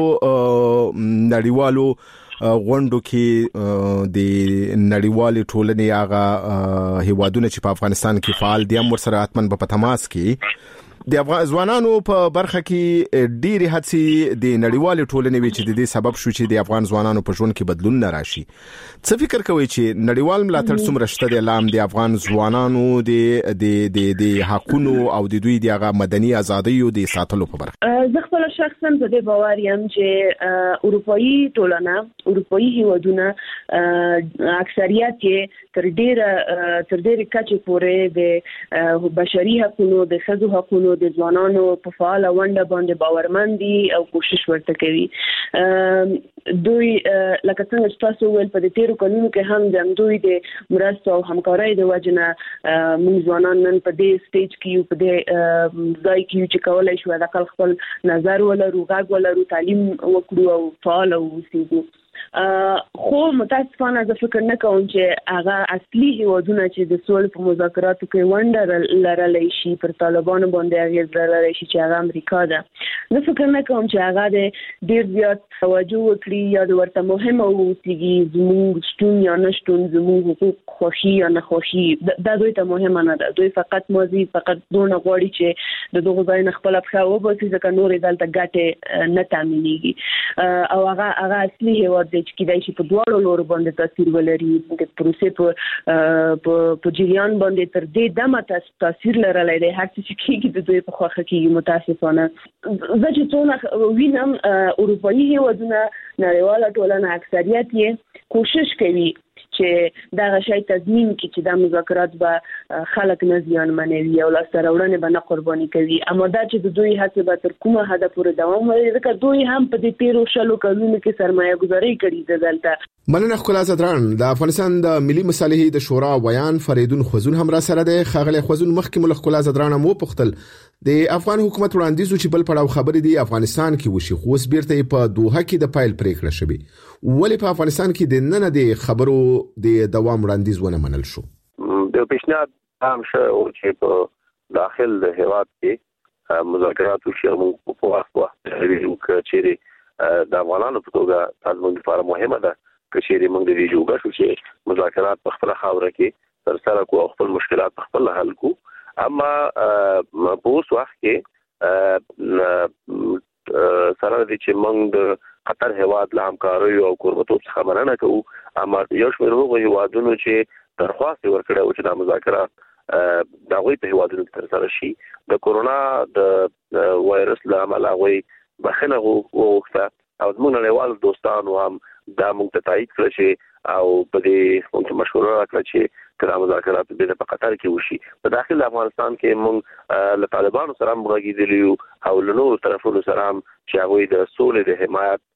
نړیوالو غونډو کې د نړیوالې ټولنې هغه هیوادونه چې په افغانستان کې فعال دي هم ورسره حتماً په تماس کې د افغان ځوانانو په برخه کې ډېری هڅې د نړیوالې ټولنې وی چې د دې سبب شو چې د افغان ځوانانو په ژوند کې بدلون نه راشي. څه فکر کوئ چې نړیوال ملاتړ څومره شته د لام د افغان ځوانانو د د د د حقونو او د دوی د مدني ازادیو د ساتلو په برخه؟ زه خپل شخصا په دې باور یم چې اروپאי ټولنه، اروپאי هیوادونه اکثریت یې تر ډیره تر ډیره کچې پورې د بشري حقوقو، د ښځو حقوقو، د ځوانانو په فعال ونډه باندې باورمن دي او کوشش ورته کوي. دوی لکه څنګه چې تاسو ویل په دې تیرو کلونو کې هم د دوی د مرستو او همکارۍ د وجنه موږ ځوانان نن په دې سټیج کې په دې ځای کې چې کولای شو د خپل نظر ولرو، غږ ولرو، تعلیم وکړو او فعال اوسو. خو متاسفانه زه فکر نه کوم چې هغه اصلي هیوادونه چې د سولې په مذاکراتو کې ونډه لرلی شي پر طالبانو باندې اغېز لرلی شي چې هغه امریکا ده. زه فکر نه کوم چې هغه د ډېر زیات توجه وکړي یا د ورته مهمه واوسېږي زموږ شتون یا نه شتون، زموږ حقوق خوښي یا نه خوښي، دا دوی ته مهمه نه ده. دوی فقط ماضي فقط دونه غواړي چې د دغو ځایونو خپله پښه وباسي ځکه نورې دلته ګټې نه تامینېږي او هغه هغه اصلي هیواد هیواد دی چې کیدای شي په دواړو لورو باندې تاثیر ولري د پروسې په په جریان باندې تر دې دمه تاثیر لرلی دی هر څه چې کیږي د دوی په خوخه کیږي متاسفانه زه چې څونه وینم اروپایي هیوادونه نړیواله ټولنه اکثریت یې کوشش کوي چې دا غشي تضمین کی چې د مذاکرات به خلک نه زیانمنوي او لاسته راوړنې به نه قرباني کوي اما دا چې د دوی هڅه به تر کومه حد پورې دوام ولري ځکه دوی هم په دې تیرو شلو کلونو کې سرمایه گذاري کړې ده دلته. مننه ښکلا زدران. د افغانستان د ملي مصالحې د شورا ویان فریدون خوزون هم را سره ده. خغل خوزون مخکې مل ښکلا زدران مو پختل د افغان حکومت وړاندیز چې بل پړاو خبرې دی افغانستان کې وشي خو اوس بیرته په دوحه کې د پایل پریکړه شوه ولی په افغانستان کې د نن د خبرو د دوام وړاندیز ونه منل شو. د پیشنهاد هم شو چې په داخل د هیواد کې مذاکرات وشي موږ په وخت وخت ویلو چې د افغانانو په توګه تاسو لپاره مهمه ده چې موږ د دې جوګه شو چې مذاکرات په خپل خاوره کې تر سره کو خپل مشکلات په خپل حل کو اما په اوس وخت کې سره د چې موږ د قطر هیواد له همکارۍ او قربتوب څخه مننه کوو اما یو شمېر هغو هیوادونو چې درخواست ورکړی و چې د مذاکرات د هغوی په هیوادونو کې ترسره شي د کورونا د وایرس له امله هغوی بخښنه وغوښته او زموږ نړیوال دوستانو هم دا موږ ته تایید کړه چې او په دې موږ مشوره راکړه چې کله مذاکرات به په قطر کې وشي په داخل افغانستان کې موږ له طالبانو سره موږ یو او له نورو طرفونو سره چې هغوی د سولې د حمایت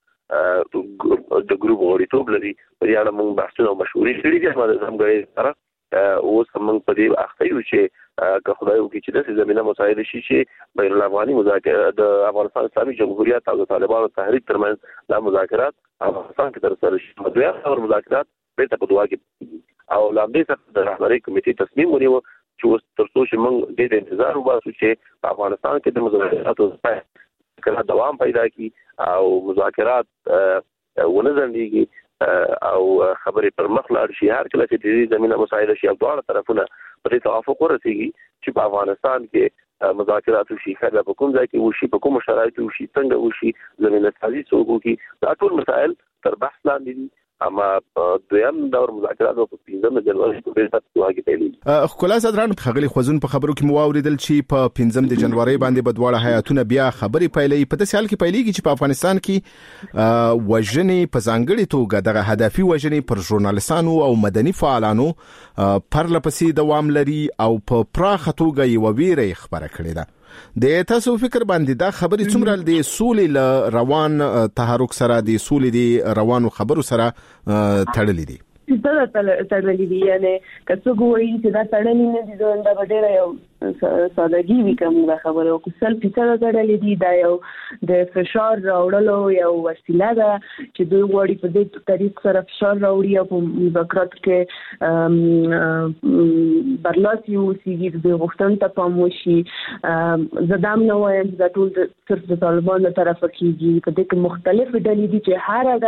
د ګروپ غړیتوب لري په دې اړه موږ بحثونه او مشورې کړې دي هم د همغږۍ سره اوس موږ په دې اخته یو چې که خدای وکړي چې د زمينه مساعده شي چې بین الافغاني مذاکرات د افغانستان اسلامي جمهوریت او د طالبانو تحریک ترمنځ د مذاکرات افغانستان کې ترسره شي د دوه خبر مذاکرات په تاسو دوا کې او لاندې څخه د رهبرۍ کمیټې تصمیم ونیو چې اوس تر څو چې موږ د انتظار وباسو چې په افغانستان کې د مذاکراتو کله دوام پیدا کی او مذاکرات ونه ځندېږي او خبرې پر مخ لاړ شي هر کله چې د دې زمينه مساعده شي او دواړه طرفونه په دې توافق ورسیږي چې په افغانستان کې مذاکرات وشي خلک په کوم ځای کې وشي په کوم شرایطو وشي څنګه وشي زمينه سازي څوک کی دا ټول مسائل تر بحث لاندې دي اما دویم دور مذاکرات په پنځم جنوري په بیرته توګه پیلېږي. خلاص صدران خغلی خوزون په خبرو کې مواوریدل چې په پنځم د جنوري باندې بدواړه حیاتونه بیا خبرې پیلې په داسې حال کې پیلېږي چې په افغانستان کې وژنې په ځانګړي توګه دغه هدفي وژنې پر ژورنالستانو او مدني فعالانو پرلپسې دوام لري او په پراخه توګه یو ویره خبره کړې ده. د تاسو فکر باندې دا خبرې څومره د سولې ل روان تحرک سره د سولې د روانو خبرو سره تړلې دي؟ دا تړلې دي یعنی که څوک وایي چې دا تړلې نه دي دا به ډېره یو سادهګي وي کوم دا خبره او سل فیصد تړلې دي دا یو د فشار راوړلو یو وسیله ده چې دوی غواړي په دې طریق سره فشار راوړي او په مذاکرات کې برلاسي اوسېږي د غوښتنو ته پام وشي. زه دا هم نه وایم چې دا ټول صرف د طالبانو له طرفه کېږي په دې کې مختلفې ډلې دي چې هره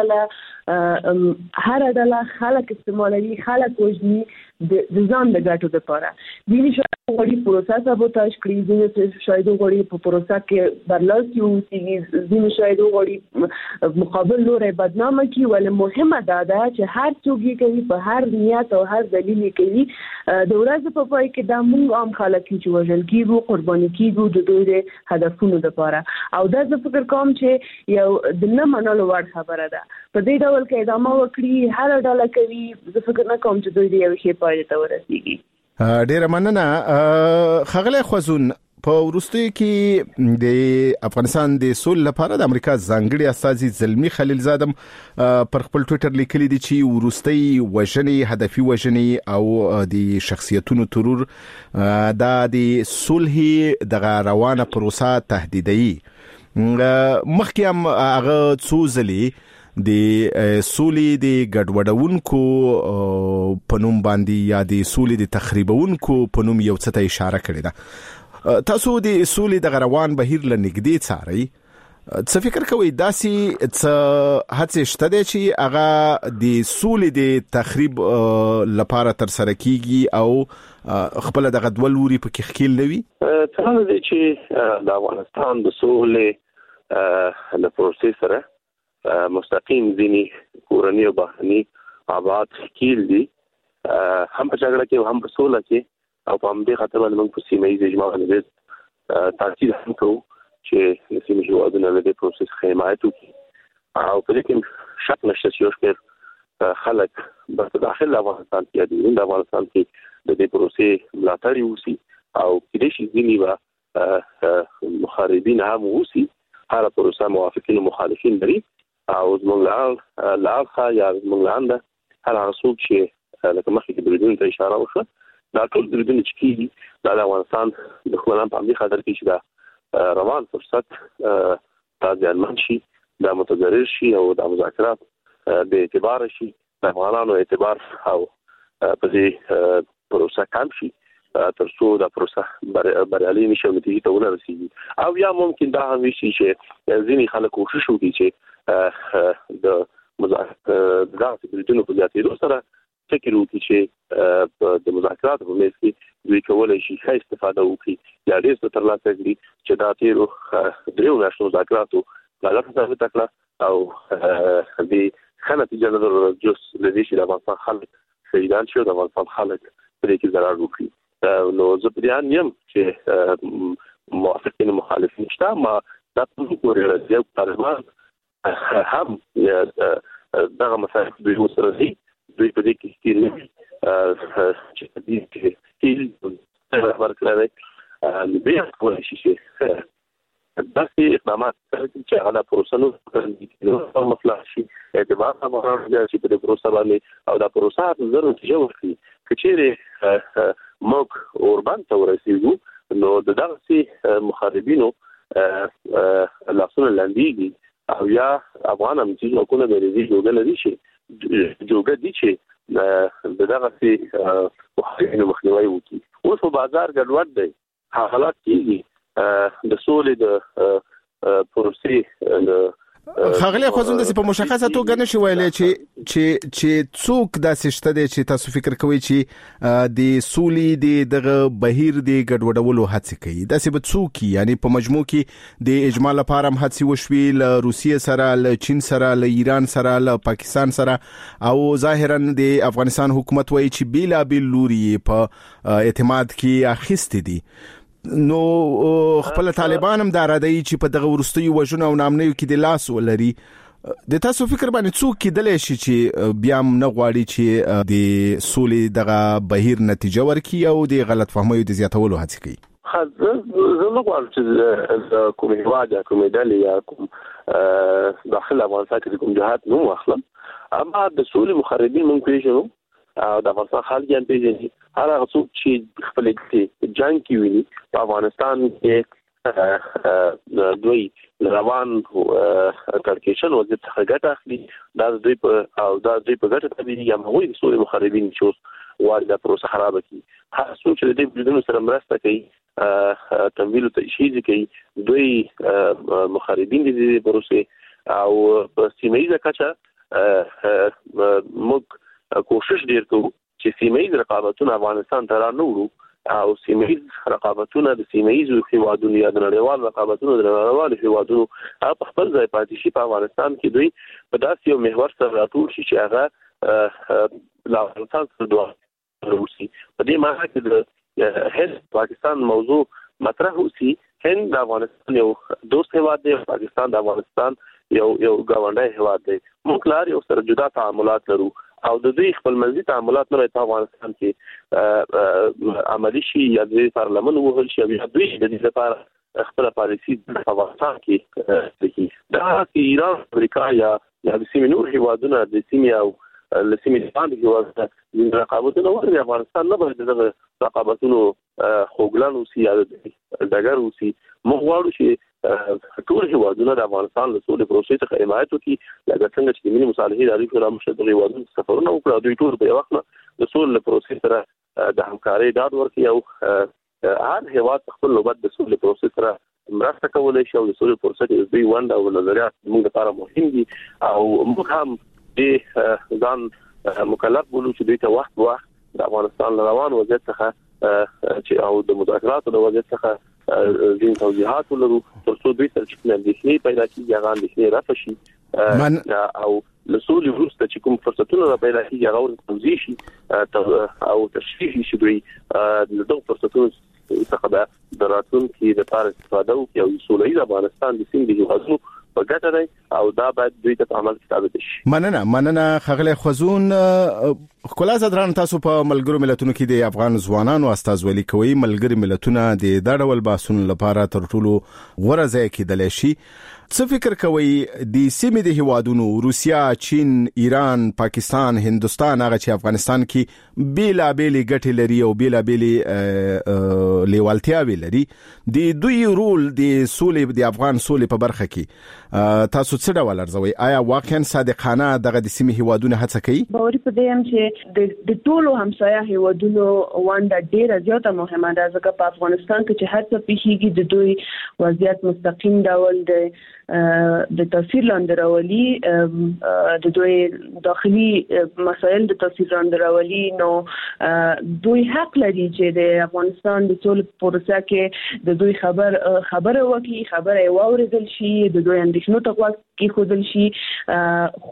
ډله هره ډله خلک استعمالوي خلک وژني د ځان د ګټو لپاره ځینې شاید غواړي پروسه سابوتاژ کړي ځینې شاید غواړي په پروسه کې برلاسي اوسېږي ځینې شاید غواړي مقابل لوري بدنامه کړي ولې مهمه دا ده چې هر څوک یې کوي په هر نیت او هر دلیل یې کوي د ورځې په پای کې دا موږ عام خلک چې وژل کېږو قرباني کېږو د دوی د هدفونو لپاره او دا زه فکر کوم چې یو د نه منلو وړ خبره ده. په دې ډول کې ادامه وکړي هر ډله کوي زه فکر نه کوم چې دوی د یو ښه پایلې ته ورسیږي. ډیره مننه خغلی خوزون. په وروستیو کې د افغانستان د سولې لپاره د امریکا ځانګړي استازي زلمی خلیلزاد پر خپل ټوئیټر لیکلي دي چې وروستي وژنې هدفي وژنې او د شخصیتونو ترور دا د صلح دغه روانه پروسه تهدیدوي. مخکې هم هغه څو ځلې د سولې د ګډوډونکو په نوم باندې یا د سولې د تخریبونکو په نوم یو څه ته اشاره کړې ده. تاسو د سولې د روان بهیر لنګدې څارئ څه فکر کوئ داسې څه هڅې شته دي چې هغه د سولې د تخریب لپاره تر سره کیږي او خپل دغه دولوري په کې خکیل نوي؟ څنګه دي چې د افغانستان د سولې د پروسې سره مستقیم ځینی کورنی او بهرني آباد کیل دي هم په جګړه کې هم په سوله کې او په همدې خاطر باندې موږ په سیمه ییز اجماع باندې تاکید هم کوو چې د سیمه هیوادونو له دې پروسس حمایت وکړي او په دې کې شک نشته چې یو شمېر خلک په داخل افغانستان کې دي د افغانستان کې د دې پروسې ملاتړ وسی او کله چې ځینی با مخالفین هم وسی هر پروسه موافقین او مخالفین لري او زموږ لا لا یا زموږ لاندې هر هغه څوک چې لکه مخکې د بریدونو ته اشاره وکړه دا ټول بریدونه چې کیږي د افغانستان د خپلان په همدې خاطر کې چې دا روان فرصت دا ځانمن شي دا متضرر شي او د مذاکرات به اعتبار شي د افغانانو اعتبار او په دې پروسه کم شي تر څو دا پروسه بریالي نشي او نتیجې ته ورسیږي او یا ممکن دا هم شي چې ځینې خلک کوشش وکړي چې د مذاکرات د بریدونو په زیاتېدو سره فکر وکړي چې د مذاکرات په میز کې دوی کولای شي ښه استفاده وکړي یا ډېر څه ترلاسه کړي چې دا تیرو دریو میاشتو مذاکراتو غلطه ثابته کړه او د ښه نتیجه نه درلوده لدې چې د افغانستان خلک شهیدان شي او د افغانستان خلک په دې کې ضرر وکړي نو زه په دې یم چې موافقین مخالفین شته ما دا په پورې راځي او طالبان هم دغه مسایل دوی سره دي دوی په دې کې ستیر چې په دې کې ستیر ورکړل بیا کولی شي چې داسې اقدامات چې هغه پروسه نو په مصلحت شي اعتبار هم راځي چې په دې پروسه باندې او دا پروسه زر نتیجه ورکړي کچېره موږ اوربان ته ورسېږو نو د دغه مخالفینو لاسونه لاندېږي او یا افغان هم چې کومه بریدي جوړه لري شي جوړه دي چې دغه سي مخالفینو مخنیوي وکړي اوس په بازار ګډوډ دی حالات کیږي د سولې د پروسې د خغلی خو زم د په مشخصه توګه نشي ویلې چې چې چې څوک داسې شته دي چې تاسو فکر کوئ چې د سولې د دغه بهیر د ګډوډولو هڅه کوي داسې به څوک یعنی په مجموع کې د اجماع لپاره هم هڅه وشوي له روسیې سره له چین سره له ایران سره له پاکستان سره او ظاهرا د افغانستان حکومت وایي چې بیلا بیل لوري په اعتماد کې اخیستې دي نو خپل طالبان هم دا راځي چې په دغه ورستي وژنو او نامنیو کې د لاس ولري د تاسو فکر باندې څوک کېدلی شي چې بیا هم نه غواړي چې د سولې دغه بهیر نتیجه ورکړي او د غلط فهمیو د زیاتولو هڅه کوي زه نه غواړم چې کوم هیواد یا کوم ډلې یا کوم داخل افغانستان کې کوم جهات نوم واخلم اما د سولې مخربین مونږ پیژنو او د افغانستان خلک یې پیژني هر هغه څوک چې خپل کې جنگ کې ویني په افغانستان کې دوی روان کړکېشن وضعیت څخه ګټه اخلي دا دوی په او دا دوی په ګټه تبدیلي یا موږ د سولې مخربین چې وارد پروسه خراب کړي هر څوک چې د بریدونو سره مرسته کوي تمویل او تشهید کوي دوی مخربین دي د پروسه او په سیمه ییزه کچه موږ کوشش ډیر کوو چې سیمه‌یز رقابتونه افغانستان ته را نوړو او سیمه‌یز رقابتونه د سیمه‌یز هیوادونو یا د نړیوال رقابتونو د نړیوال هیوادونو په خپل ځای پاتې شي په افغانستان کې دوی په داسې یو محور سره راټول شي چې هغه لا افغانستان سره دوه روسي په دې معنی کې د هند پاکستان موضوع مطرح وسی هند د افغانستان یو دوست هیواد دی پاکستان د افغانستان یو یو ګاونډی هیواد دی موږ لار یو سره جدا تعاملات لرو او د دوی خپل منځي تعاملات نه په افغانستان کې عملی شي یا د پارلمان وهل شي یا دوی د دې لپاره خپل پالیسي په افغانستان کې دا چې ایران امریکا یا یا د سیمې نور هیوادونه د سیمې او د سیمې باندې هیوادونه د رقابتونو ورته افغانستان نه باید دغه رقابتونو خوګلان او سیاست دغه روسي موږ غواړو چې ټول هیوادونه د افغانستان له سولې پروسې څخه حمایت وکړي لکه څنګه چې ملي مصالحې د اړیکو رامنځته د هیوادونو سفرونه وکړي دوی ټول په وخت د سولې پروسې سره د همکارۍ ډاډ ورکړي او هر هیواد خپل نوبت د سولې پروسې سره مرسته کولای شي او د سولې پروسې د دوی وند او نظریات موږ لپاره مهم دي او موږ هم د ځان مکلف بولو چې دوی ته وخت وخت د افغانستان روان وضعیت څخه چې او د مذاکراتو د وضعیت څخه ځین توضیحات ولرو ترڅو دوی تر چې اندېښنې پیدا کیږي هغه اندېښنې رافشي او لسول وروسته چې کوم فرصتونه پیدا کیږي هغه توضیح شي او تشریح شي دوی دغه فرصتونه څخه د راتلونکي لپاره استفاده وکړي او سولې افغانستان د سیمې د جوړولو په ګټه دی او دا باید دوی ته عمل ثابت شي. مننه مننه خغله خوزون خلا زدران تاسو په ملګرو ملتونو کې د افغان ځوانانو استازولي کوي. ملګری ملتونه د دړول باسون لپاره تر ټولو غوړه ځای کې دلی شي. څه فکر کوي د سیمې د هیوادونو روسیا، چین، ایران، پاکستان، هندستان هغه چې افغانستان کې بیلا بیلي ګټې لري او بیلا بیلي لیوالتیاوي لري د دوی رول د سولې د افغان سولې په برخه کې تاسو څه ډول ارزوي؟ آیا واقعا صادقانه دغه د سیمې هیوادونو هڅه کوي؟ باوري په دې هم چې د ټولو همسایه هیوادونو ونده ډیره زیاته مهمه ده ځکه په افغانستان کې چې هر څه پیښیږي د دوی وضعیت مستقیم ډول دی د تاثیر لاندې راولي، د دوی داخلي مسایل د تاثیر لاندې راولي. نو دوی حق لري چې د افغانستان د ټول پروسه کې د دوی خبر خبره وکړي، خبره واوریدل شي، د دوی اندېښنو ته غوږ کېښودل شي.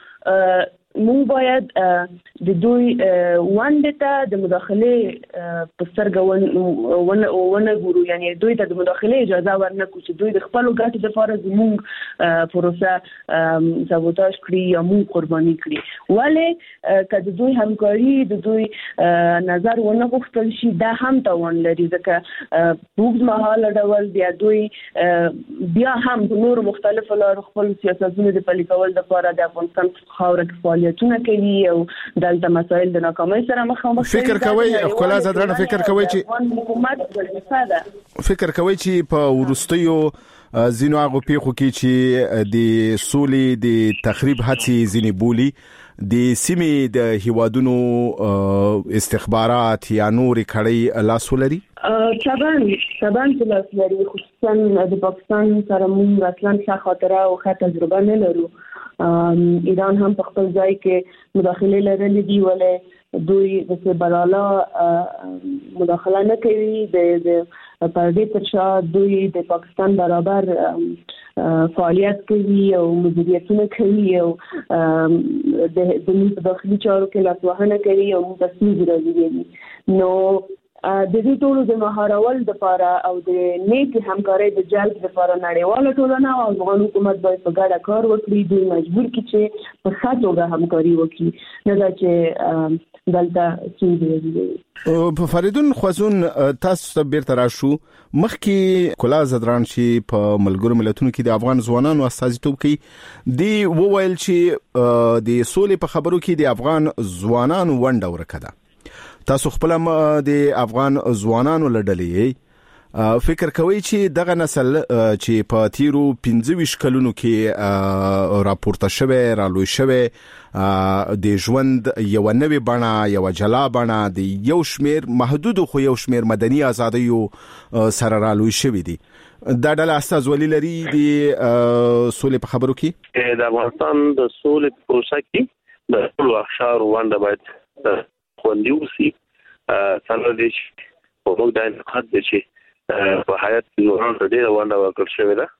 خو مونږ باید د دوی ونده ته د مداخله په سترګه ونه ونه ګورو، یعنی دوی ته د مداخله اجازه ورنکړو چې دوی د خپل ګټو لپاره زموږ پروسه سابوتاژ کړي یا مونږ قرباني کړي. ولې که د دوی همکاري د دوی نظر ونه غوښتل شي دا هم تاوان لري ځکه په مهاله ډول بیا دوی بیا هم په نور مختلفو لارو خپل سیاستونه د پلي کول لپاره د افغانستان خاوره کې فعالیتونه کوي او دلته مسایل د ناکامۍ سره مخامخ دي. فکر کوي خپل ځدرانه فکر کوي چې حکومت وظیفه فکر کوي چې په ورستیو زینو هغه پیخو کې چې د سولې د تخریب هڅې زینې بولی د سیمې د هیوادونو استخبارات یا نور کړي لاسولري طبعا طبعا لاسولري، خصوصا د پاکستان سره موږ اصلا ښه خاطره او ښه تجربه نه لرو. ایران هم په خپل ځای کې مداخله لرلې دي ولې دوی د بلالا مداخله نه کوي، د پردې تر شا دوی د پاکستان برابر فعالیت کوي او مدیریتونه کوي او د داخلي چارو کې لاسوهنه کوي او تصمیم راځي. نو د دې ټولو د مهارول لپاره او د نیټ همکارۍ د جلب لپاره نړیواله ټولنه او افغان حکومت باید په ګډه کار وکړي. دوی مجبور کړي چې په ښه توګه همکاري وکړي، نه دا چې دلته څنګه. په فریدون خوازون تاسو ته بیرته راشو. مخکې کلا زدران چې په ملګرو ملتونو کې د افغان ځوانانو استازیتوب کوي دی وویل چې د سولې په خبرو کې د افغان ځوانانو ونډه ورکړه. تاسو خپل د افغان ځوانانو لړلې فکر کوي چې دغه نسل چې په تیرو پنځه ویشت کلونو کې راپورته شوه رالوي شوه د ژوند یو نوې بڼه یو جلا بڼه د یو شمیر محدود خو یو شمیر مدني ازادیو سره رالوي شوی دي، دا ډله استازولي لري د سولې په خبرو کې؟ د افغانستان د سولې پروسه کې د ټولو اقشارو ونډه باید خوندي وسی. څنګه دي چې په موږ د انتقاد دي چې په حیات کې ځوانان ډېر ونډه ورکړل شوې ده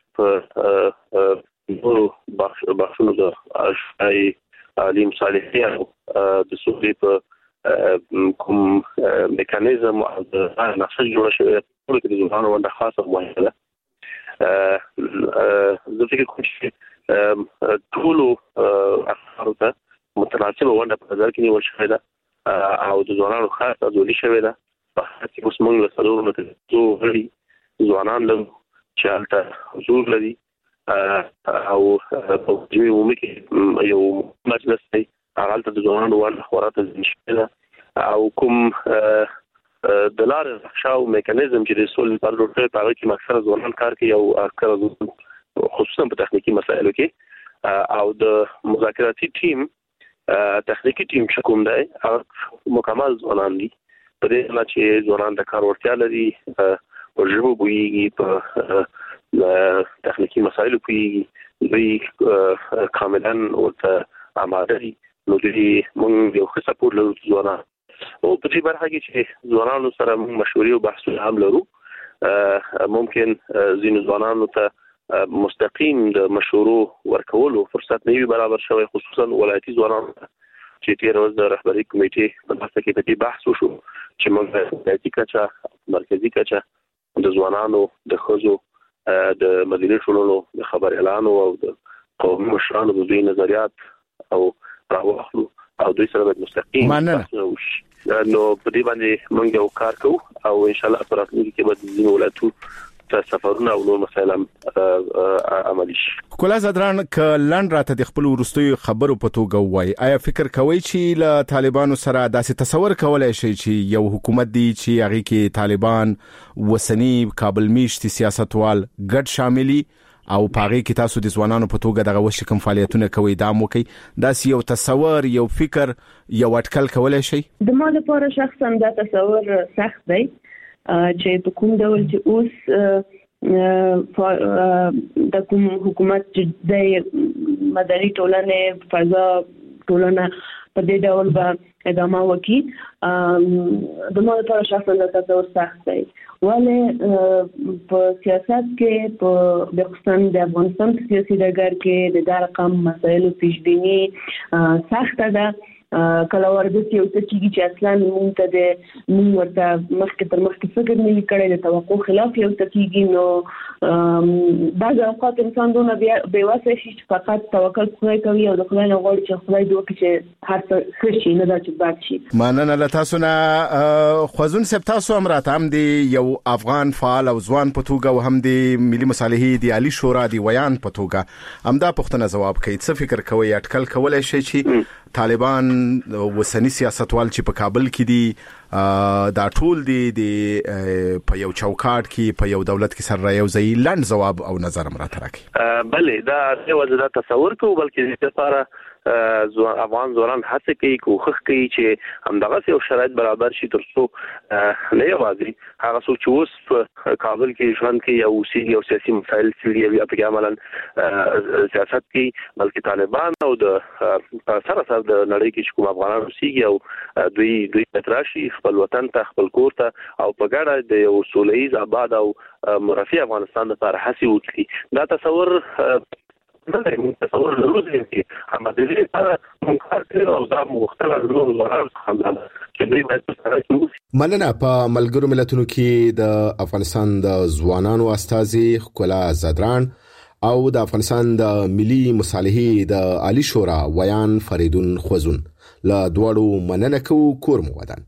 په نورو بخښونو د اشعای علیم صالحي او د سولې په کوم میکانیزم او د نقشه جوړه شوې ټول کې د ځوانانو ونډه خاصه مهمه ده. زه فکر کوم چې ټول اقشارو ته متناسب ونډه په نظر کې نیول شوې ده او د ځوانانو خاصه ځولي شوې ده. په هڅه اوس موږ له څلورو نه څو غړي ځوانان لرو چې هلته حضور لري او په جوی عمومي کې یو مجلس دی هغه د ځوانانو ونډه خورا ته شوې ده او کوم د لارې شاو میکانیزم چې د سولې پر ورته په هغه کې مکسر ځوانان کار کوي او اکثر خصوصا په تخنیکی مسایلو کې او د مذاکراتي ټیم تخنیکی ټیم چې کوم دی هغه مکمل ځوانان دي په دې نه چې ځوانان د کار ورتیا لري او ژبه بويږي په تخنیکی مسایلو کې دوی کاملا او ته آماده دي. نو دوی موږ یو ښه سپورټ لرو ځوانان او په دې برخه کې چې ځوانانو سره موږ مشورې او بحثونه هم لرو ممکن ځینې ځوانانو ته مستقیم د مشورو ورکولو فرصت نه وي برابر شوی، خصوصا ولایتي ځوانانو چې تیر ورځ د رهبري کمیټې په تاسو کې د دې بحث وشو چې موږ ولایتي کچه مرکزی کچه د ځوانانو د خزو د مدني ټولنو د خبر اعلان او د قومي مشرانو د دوی نظریات او راوخلو او دوی سره مستقیم مننه. نو په دې باندې موږ یو کار کوو او ان شاء الله پر راتلونکي کې به د ځینو ولایتو ته سفرونه او نور مسایل عملي شي. کولا زدران ک لند راته د خپل ورستوي خبرو په توګه وای، آیا فکر کوي چې له طالبانو سره داسې تصور کولای شي چې یو حکومت دی چې هغه کې طالبان وسنی کابل میشتي سیاستوال ګډ شاملي او پاره کې تاسو د ځوانانو په توګه دغه وش کوم فعالیتونه کوي دا مو کوي، دا یو تصور یو فکر یو اټکل کولای شي؟ د ما لپاره شخصا دا تصور سخت دی چې په کوم ډول چې اوس د کوم حکومت چې د مدني ټولنې فضا ټولنه په دې ډول به ادامه وکړي، د ما لپاره شخصا دا تصور سخت دی. ولې په سیاست کې په د خصوصا د افغانستان سیاسي ډګر کې د دا رقم مسایلو پیشبینی سخت ده. کله ورته یو څه کیږي چې اصلا مونږ ته د مونږ ورته مخکې تر مخکې فکر نه وي کړی، د توقع خلاف یو څه کیږي، نو بعض اوقات انسان دونه بې وسه شي چې فقط توکل خدای کوي او د خدای نه غواړي چې خدای دې وکړي چې هر څه ښه شي، نه دا چې بد شي. مننه له تاسو نه خوازون صاحب. تاسو هم راته هم د یو افغان فعال او ځوان په توګه او هم د ملي مصالحې د عالی شورا د ویان په توګه همدا پوښتنه ځواب کوي، څه فکر کوي اټکل کولای شي چې طالبان وسنی سیاستوال چې په کابل کې دي دا ټول دي د په یو چوکاټ کې په یو دولت کې سره یو ځای لاند جواب او نظر امراته راکړي؟ بله دا یو ځدا تصور کوو، بلکې د لپاره افغان ځوانان هڅه کوي کوښښ کوي چې همدغه یو شرایط برابر شي ترڅو نه یوازې هغه څوک چې اوس په کابل کې ژوند کوي او اوسېږي او سیاسي مسایل څېړي یا پکې عملاً سیاست کوي، بلکې طالبان او د سره سره د نړۍ کې چې کوم افغانان اوسېږي او دوی دوی تراشي خپل وطن ته خپل کور ته او په ګډه د یو سوله ییز آباد او مرفه افغانستان لپاره هڅې وکړي. دا تصور نه دی تصور ضروري دی چې هم د دې لپاره موږ کار کوو او دا مختلف ډول ورار خلل چې دوی باید سره کوي. مننه. په ملګرو ملتونو کې د افغانستان د ځوانانو استازي کولا زدران او د افغانستان د ملي مصالحې د عالی شورا ویان فریدون خوزون له دوړو مننه کوو. کور مو ودان.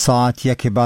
ساعت یک بعد